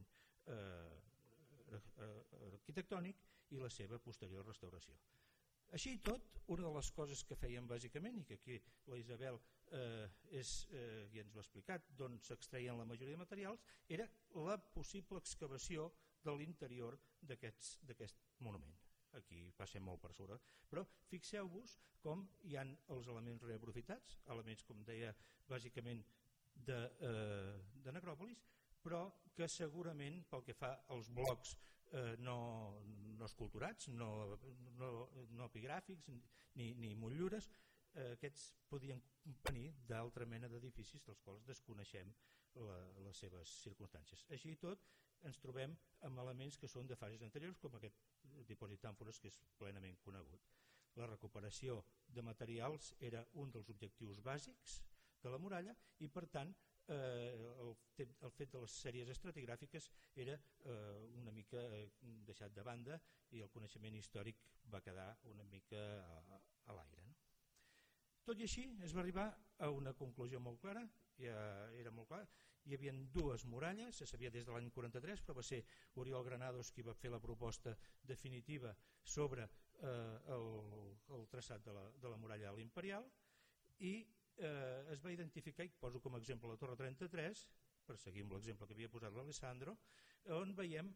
eh, arquitectònic i la seva posterior restauració. Així i tot, una de les coses que feien bàsicament, i que aquí la Isabel eh, és, eh, ja ens ho ha explicat, d'on s'extreien la majoria de materials, era la possible excavació de l'interior d'aquest monument. Aquí passem molt per sobre, però fixeu-vos com hi ha els elements reaprofitats, elements, com deia, bàsicament de, eh, de necròpolis, però que segurament pel que fa als blocs eh, no, no esculturats, no, no, no epigràfics ni, ni motllures, eh, aquests podien venir d'altra mena d'edificis dels quals desconeixem la, les seves circumstàncies. Així i tot, ens trobem amb elements que són de fases anteriors, com aquest dipòsit d'àmfores que és plenament conegut. La recuperació de materials era un dels objectius bàsics de la muralla i, per tant, eh, el, el fet de les sèries estratigràfiques era eh, una mica deixat de banda i el coneixement històric va quedar una mica a, a l'aire. No? Tot i així, es va arribar a una conclusió molt clara, ja era molt clar. Hi havia dues muralles, se sabia des de l'any quaranta-tres, però va ser Oriol Granados qui va fer la proposta definitiva sobre eh, el, el traçat de la, de la muralla a l'Imperial, i eh, es va identificar, i poso com a exemple la Torre trenta-tres, per seguir amb l'exemple que havia posat l'Alessandro, on veiem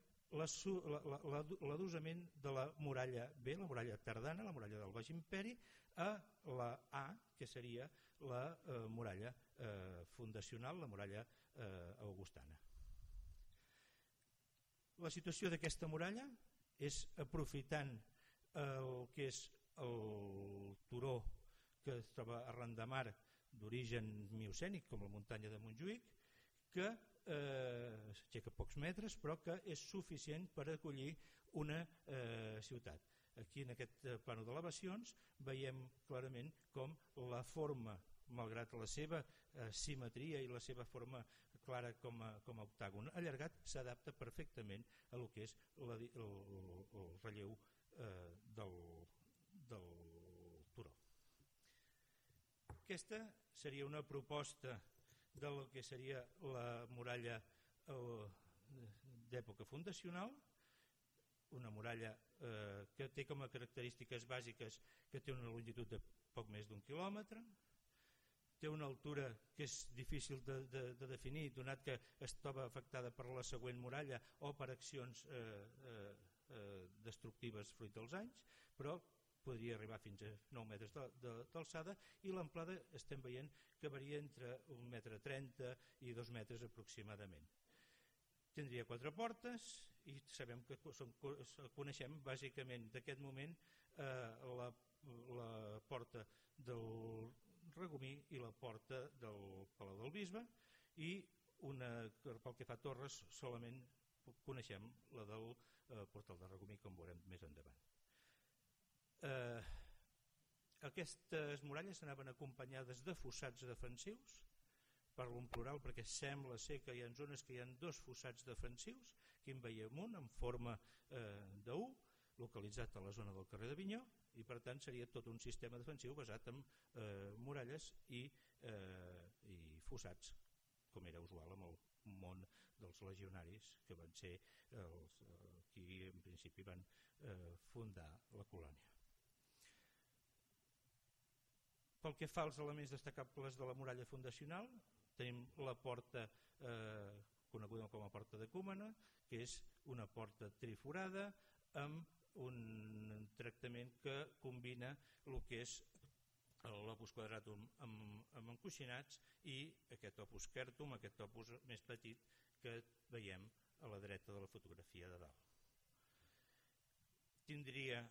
l'adosament de la muralla B, la muralla tardana, la muralla del Baix Imperi, a la A, que seria la eh, muralla eh, fundacional, la muralla eh, augustana. La situació d'aquesta muralla és aprofitant el que és el turó que es troba arran de mar d'origen miocènic, com la muntanya de Montjuïc, que eh, s'aixeca pocs metres, però que és suficient per acollir una eh, ciutat. Aquí en aquest plano d'elevacions veiem clarament com la forma, malgrat la seva eh, simetria i la seva forma clara com a, com a octàgon allargat, s'adapta perfectament a lo que és la, el, el, el relleu eh, del, del turó. Aquesta seria una proposta de lo que seria la muralla d'època fundacional, una muralla eh, que té com a característiques bàsiques que té una longitud de poc més d'un quilòmetre, té una altura que és difícil de, de, de definir, donat que es troba afectada per la següent muralla o per accions eh, eh, eh, destructives fruit dels anys, però podria arribar fins a nou metres d'alçada, i l'amplada estem veient que varia entre un metre trenta i dos metres aproximadament. Tindria quatre portes i sabem que som, coneixem bàsicament d'aquest moment eh, la, la porta del Regomí i la porta del Palau del Bisbe, i una, pel que fa a torres solament coneixem la del eh, portal de Regomí, com veurem més endavant. Eh, aquestes muralles anaven acompanyades de fossats defensius, parlo en plural perquè sembla ser que hi ha zones que hi ha dos fossats defensius, aquí en veiem un en forma eh, de U, localitzat a la zona del carrer d'Avinyó, i per tant seria tot un sistema defensiu basat en eh, muralles i, eh, i fossats, com era usual amb el món dels legionaris que van ser els, eh, qui en principi van eh, fundar la colònia. Pel que fa als elements destacables de la muralla fundacional, tenim la porta eh, coneguda com a porta de Cúmena, que és una porta triforada amb un tractament que combina el que és l'opus quadratum amb, amb encoixinats i aquest opus squartum, aquest opus més petit que veiem a la dreta de la fotografia de dalt. Tindria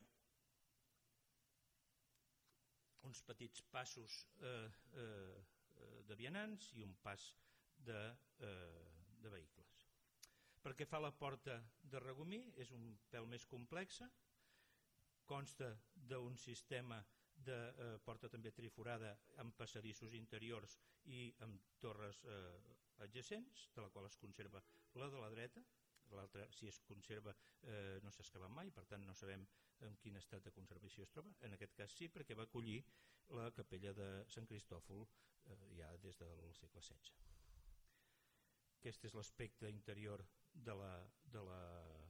uns petits passos eh, eh, de vianants i un pas de, eh, de vehicles. Pel que fa a la porta de Regomí, és un pèl més complexa, consta d'un sistema de eh, porta també triforada amb passadissos interiors i amb torres eh, adjacents, de la qual es conserva la de la dreta, l'altra, si es conserva, eh, no s'ha excavat mai, per tant no sabem en quin estat de conservació es troba. En aquest cas sí, perquè va acollir la capella de Sant Cristòfol eh, ja des del segle setze. Aquest és l'aspecte interior de la, de, la,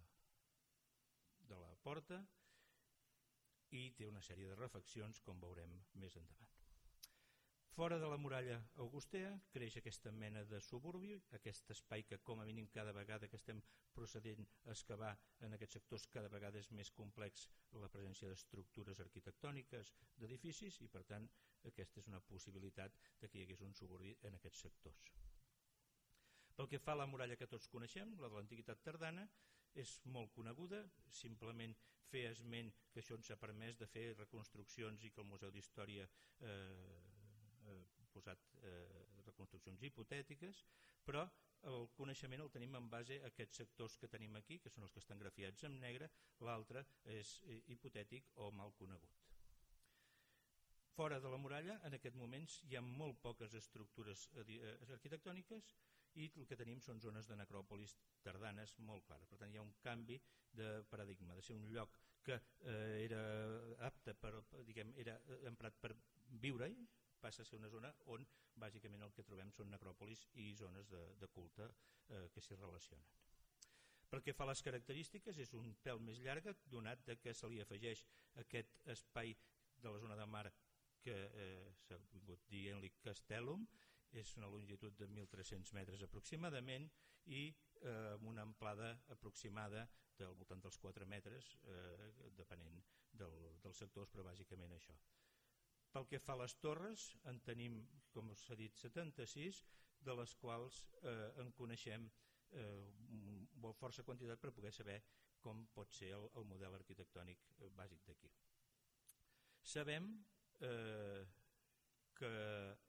de la porta i té una sèrie de refeccions, com veurem més endavant. Fora de la muralla augustea creix aquesta mena de suburbi, aquest espai que com a mínim cada vegada que estem procedint a excavar en aquests sectors cada vegada és més complex la presència d'estructures arquitectòniques d'edificis, i per tant aquesta és una possibilitat de que hi hagués un suburbi en aquests sectors. Pel que fa a la muralla que tots coneixem, la de l'Antiguitat Tardana, és molt coneguda, simplement fer esment que això ens ha permès de fer reconstruccions i que el Museu d'Història ha eh, eh, posat eh, reconstruccions hipotètiques, però el coneixement el tenim en base a aquests sectors que tenim aquí, que són els que estan grafiats en negre, l'altre és hipotètic o mal conegut. Fora de la muralla, en aquest moment hi ha molt poques estructures arquitectòniques i el que tenim són zones de necròpolis tardanes molt clares. Per tant, hi ha un canvi de paradigma, de ser un lloc que eh, era apte per, diguem, era emprat per viure-hi, passa a ser una zona on bàsicament el que trobem són necròpolis i zones de, de culte eh, que s'hi relacionen. Pel que fa a les característiques, és un pèl més llarga, donat que se li afegeix aquest espai de la zona de mar que eh, s'ha vingut dient-li Castellum, és una longitud de mil tres-cents metres aproximadament i eh, amb una amplada aproximada del voltant dels quatre metres, eh, depenent del, dels sectors, però bàsicament això. Pel que fa a les torres, en tenim, com s'ha dit, setanta-sis, de les quals eh, en coneixem eh, força quantitat per poder saber com pot ser el, el model arquitectònic bàsic d'aquí. Sabem eh, que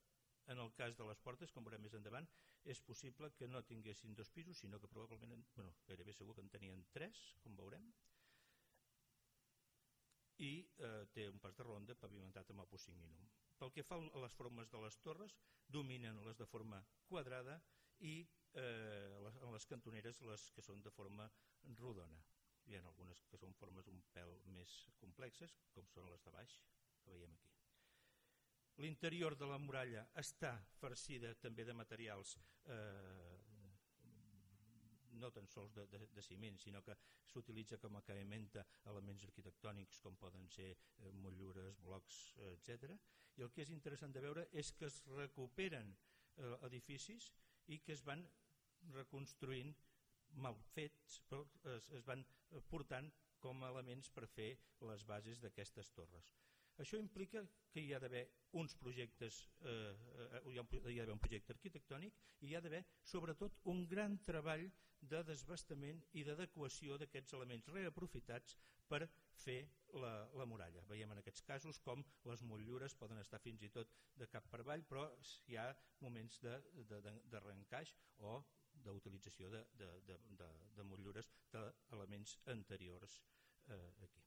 En el cas de les portes, com veurem més endavant, és possible que no tinguessin dos pisos, sinó que probablement, bueno, gairebé segur que en tenien tres, com veurem, i eh, té un pas de ronda pavimentat amb opus signinum. Pel que fa a les formes de les torres, dominen les de forma quadrada i eh, les, en les cantoneres les que són de forma rodona. Hi ha algunes que són formes un pèl més complexes, com són les de baix, que veiem aquí. L'interior de la muralla està farcida també de materials eh, no tan sols de, de, de ciment, sinó que s'utilitza com a acabamenta elements arquitectònics com poden ser eh, motllures, blocs, eh, etcètera. I el que és interessant de veure és que es recuperen eh, edificis i que es van reconstruint mal fets, però es, es van portant com a elements per fer les bases d'aquestes torres. Això implica que hi ha d'haver uns projectes, eh, hi ha d'haver un projecte arquitectònic i hi ha d'haver sobretot un gran treball de desbastament i d'adequació d'aquests elements reaprofitats per fer la, la muralla. Veiem en aquests casos com les motllures poden estar fins i tot de cap per avall, però hi ha moments de, de, de, de reencaix o d'utilització de, de, de, de, de motllures d'elements anteriors eh, aquí.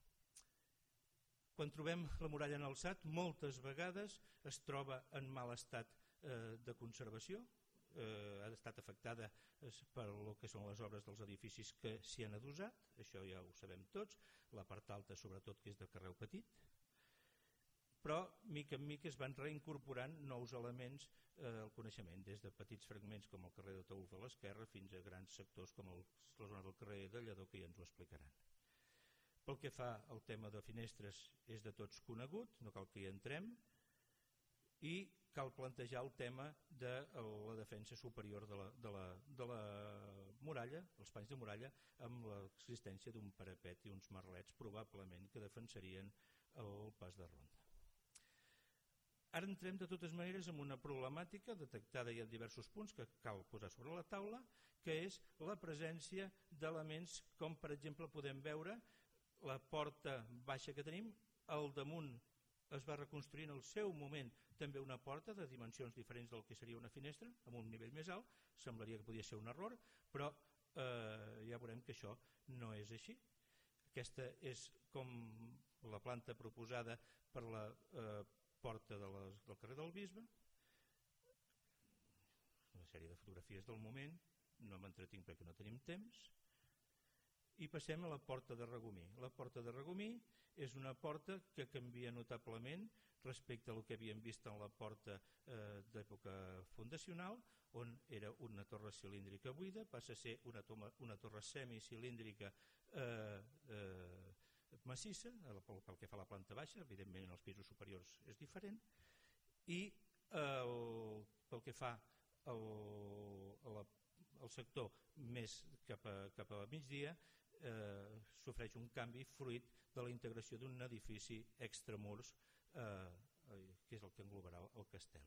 Quan trobem la muralla en alçat, moltes vegades es troba en mal estat eh, de conservació, eh, ha estat afectada per el que són les obres dels edificis que s'hi han adossat, això ja ho sabem tots, la part alta sobretot que és de carreu petit, però mica en mica es van reincorporant nous elements eh, al coneixement, des de petits fragments com el carrer de Taüll a l'esquerra fins a grans sectors com el, la zona del carrer de Lledó, que ja ens ho explicaran. Pel que fa al tema de finestres és de tots conegut, no cal que hi entrem, i cal plantejar el tema de la defensa superior de la, de la, de la muralla, els panys de muralla, amb l'existència d'un parapet i uns merlets probablement que defensarien el pas de ronda. Ara entrem de totes maneres en una problemàtica detectada ja en diversos punts que cal posar sobre la taula, que és la presència d'elements com per exemple podem veure la porta baixa que tenim, al damunt es va reconstruir en el seu moment també una porta de dimensions diferents del que seria una finestra, amb un nivell més alt, semblaria que podia ser un error, però eh, ja veurem que això no és així. Aquesta és com la planta proposada per la eh, porta de les, del carrer del Bisbe, una sèrie de fotografies del moment, no m'entretinc perquè no tenim temps, i passem a la porta de Regomí. La porta de Regomí és una porta que canvia notablement respecte al que havíem vist en la porta eh, d'època fundacional, on era una torre cilíndrica buida, passa a ser una, toma, una torre semicilíndrica eh, eh, massissa, pel, pel que fa a la planta baixa, evidentment en els pisos superiors és diferent, i el, pel que fa al, a la, al sector més cap a, cap a migdia, Eh, sofreix un canvi fruit de la integració d'un edifici extramurs eh, que és el que englobarà el Castello.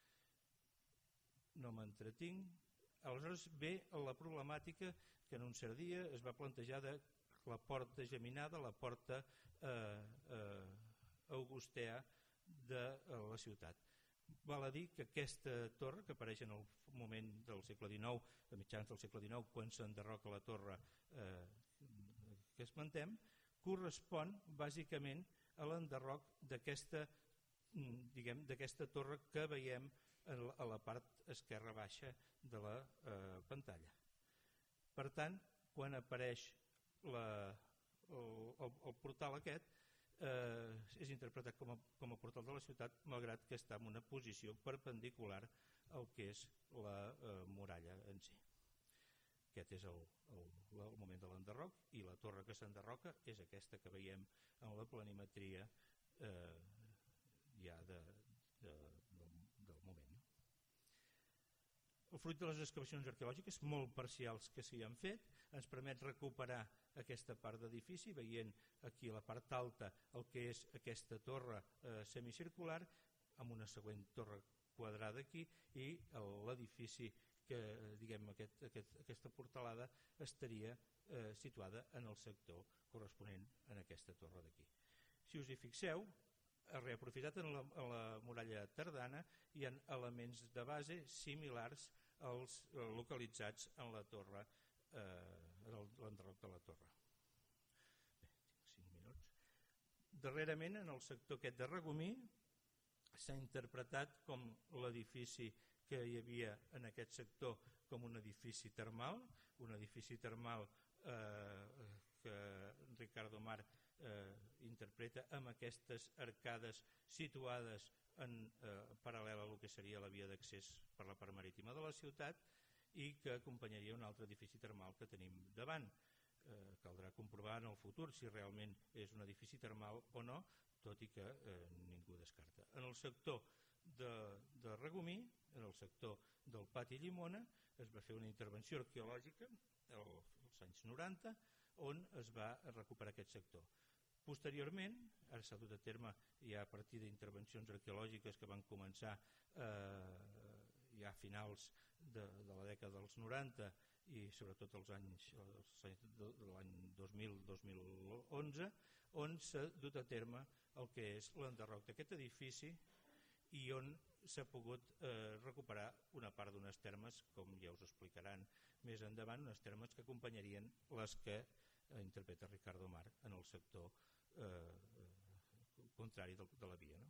No m'entretinc. Aleshores ve la problemàtica que en un cert dia es va plantejar de la porta geminada, la porta eh, eh, augustea de la ciutat. Val a dir que aquesta torre, que apareix en el moment del segle dinou, a mitjans del segle dinou, quan s'enderroca la torre eh, que esmentem, correspon bàsicament a l'enderroc d'aquesta diguem, d'aquesta torre que veiem a la part esquerra baixa de la eh, pantalla. Per tant, quan apareix la, el, el, el portal aquest, eh, és interpretat com a, com a portal de la ciutat, malgrat que està en una posició perpendicular al que és la eh, muralla en si. Aquest és el, el, el moment de l'enderroc i la torre que s'enderroca és aquesta que veiem en la planimetria eh, ja de, de, del, del moment. El fruit de les excavacions arqueològiques, molt parcials que s'hi han fet, ens permet recuperar aquesta part d'edifici, veient aquí a la part alta el que és aquesta torre eh, semicircular, amb una següent torre quadrada aquí i l'edifici que diguem, aquest, aquest, aquesta portalada estaria eh, situada en el sector corresponent en aquesta torre d'aquí. Si us hi fixeu, reaprofitat en la, en la muralla tardana. Hi ha elements de base similars als eh, localitzats en la torre, eh, l'enderroc de la torre. Bé, tinc cinc minuts. Darrerament, en el sector aquest de Regomí, s'ha interpretat com l'edifici que hi havia en aquest sector com un edifici termal, un edifici termal eh, que Ricardo Mar eh, interpreta amb aquestes arcades situades en eh, paral·lel a el que seria la via d'accés per la part marítima de la ciutat i que acompanyaria un altre edifici termal que tenim davant. Eh, caldrà comprovar en el futur si realment és un edifici termal o no, tot i que eh, ningú descarta. En el sector de, de Regomí, en el sector del Pati Llimona, es va fer una intervenció arqueològica el, als anys noranta, on es va recuperar aquest sector. Posteriorment, ara s'ha dut a terme ja a partir d'intervencions arqueològiques que van començar eh, ja a finals de, de la dècada dels noranta i sobretot els anys, els anys de l'any dos mil a dos mil onze, on s'ha dut a terme el que és l'enderroc d'aquest edifici i on s'ha pogut eh, recuperar una part d'unes termes, com ja us explicaran més endavant, unes termes que acompanyarien les que eh, interpreta Ricardo Mar en el sector eh, contrari de, de la via. No?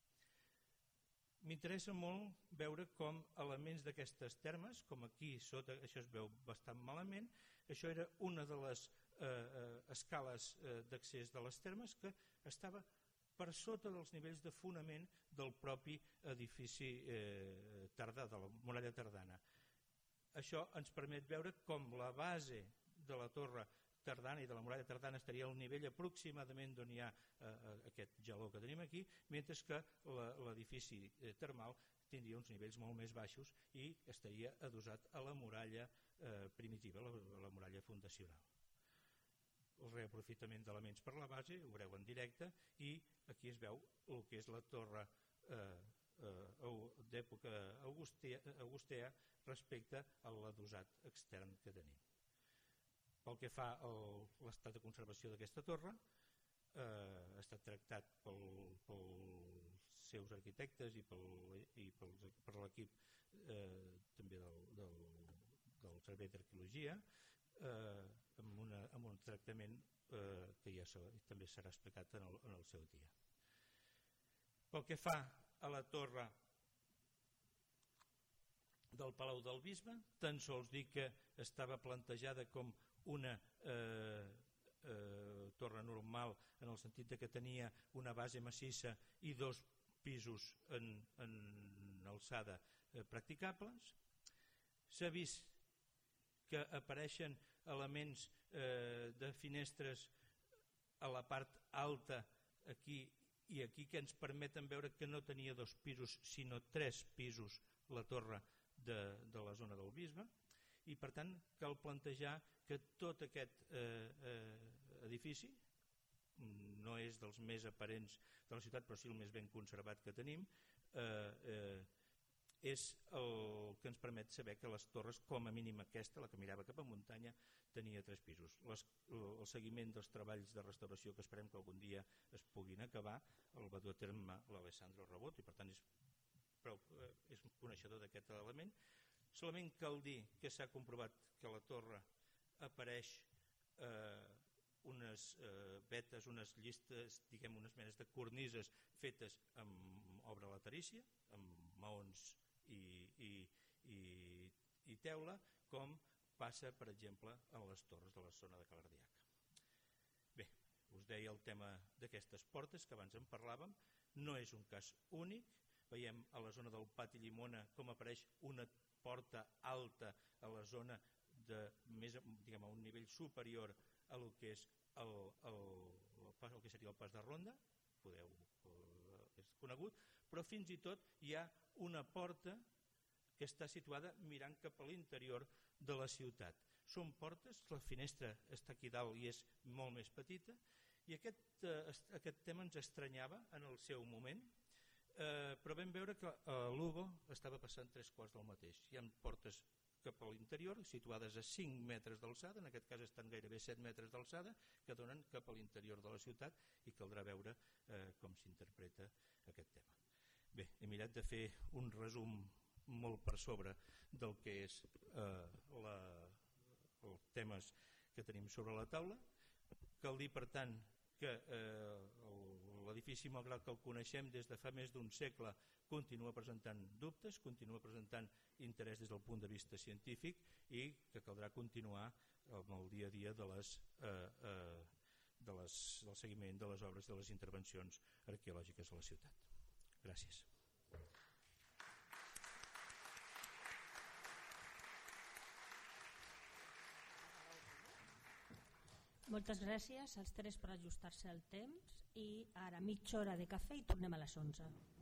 M'interessa molt veure com elements d'aquestes termes, com aquí sota, això es veu bastant malament, això era una de les eh, eh, escales eh, d'accés de les termes que estava per sota dels nivells de fonament del propi edifici eh, tardà, de la muralla tardana. Això ens permet veure com la base de la torre tardana i de la muralla tardana estaria al nivell aproximadament d'on hi ha eh, aquest jaló que tenim aquí, mentre que l'edifici eh, termal tindria uns nivells molt més baixos i estaria adossat a la muralla eh, primitiva, la, la muralla fundacional. El reaprofitament d'elements per la base, ho veureu en directe, i aquí es veu el que és la torre eh, eh, d'època augustea, augustea respecte a l'adossat extern que tenim. Pel que fa a l'estat de conservació d'aquesta torre, eh, ha estat tractat pel, pels seus arquitectes i, pel, i pels, per l'equip eh, també del, del, del Servei d'Arqueologia, eh, amb, una, amb un tractament eh, que ja so, també serà explicat en el, en el seu dia. Pel que fa a la torre del Palau del Bisbe, tan sols dir que estava plantejada com una eh, eh, torre normal en el sentit de que tenia una base massissa i dos pisos en, en alçada eh, practicables. S'ha vist que apareixen elements eh, de finestres a la part alta aquí i aquí que ens permeten veure que no tenia dos pisos sinó tres pisos la torre de, de la zona del Bisbe i per tant cal plantejar que tot aquest eh, eh, edifici no és dels més aparents de la ciutat però sí el més ben conservat que tenim eh, eh, és el que ens permet saber que les torres, com a mínim aquesta, la que mirava cap a muntanya, tenia tres pisos. Les, el seguiment dels treballs de restauració que esperem que algun dia es puguin acabar el va dur a terme l'Alessandro Rabot i per tant és, prou, és coneixedor d'aquest element. Solament cal dir que s'ha comprovat que a la torre apareix eh, unes eh, vetes, unes llistes, diguem unes menes de cornises fetes amb obra latarícia, amb maons i, i, i, i teula, com passa, per exemple, en les torres de la zona de Calardiac. Bé, us deia el tema d'aquestes portes, que abans en parlàvem, no és un cas únic, veiem a la zona del Pati Llimona com apareix una porta alta a la zona de més, diguem, a un nivell superior a el que és el, el, el, pas, el que seria el pas de ronda, podeu, eh, és conegut, però fins i tot hi ha una porta que està situada mirant cap a l'interior de la ciutat. Són portes, la finestra està aquí dalt i és molt més petita, i aquest, eh, aquest tema ens estranyava en el seu moment, eh, però vam veure que a Lugo estava passant tres quarts del mateix. Hi ha portes cap a l'interior, situades a cinc metres d'alçada, en aquest cas estan gairebé set metres d'alçada, que donen cap a l'interior de la ciutat, i caldrà veure eh, com s'interpreta aquest tema. Bé, he mirat de fer un resum molt per sobre del que és eh, la, els temes que tenim sobre la taula. Cal dir, per tant, que eh, l'edifici, malgrat que el coneixem des de fa més d'un segle, continua presentant dubtes, continua presentant interès des del punt de vista científic, i que caldrà continuar amb el dia a dia de les, eh, eh, de les, del seguiment de les obres, de les intervencions arqueològiques a la ciutat. Gràcies. Moltes gràcies als tres per ajustar-se al temps, i ara mitja hora de cafè i tornem a les onze.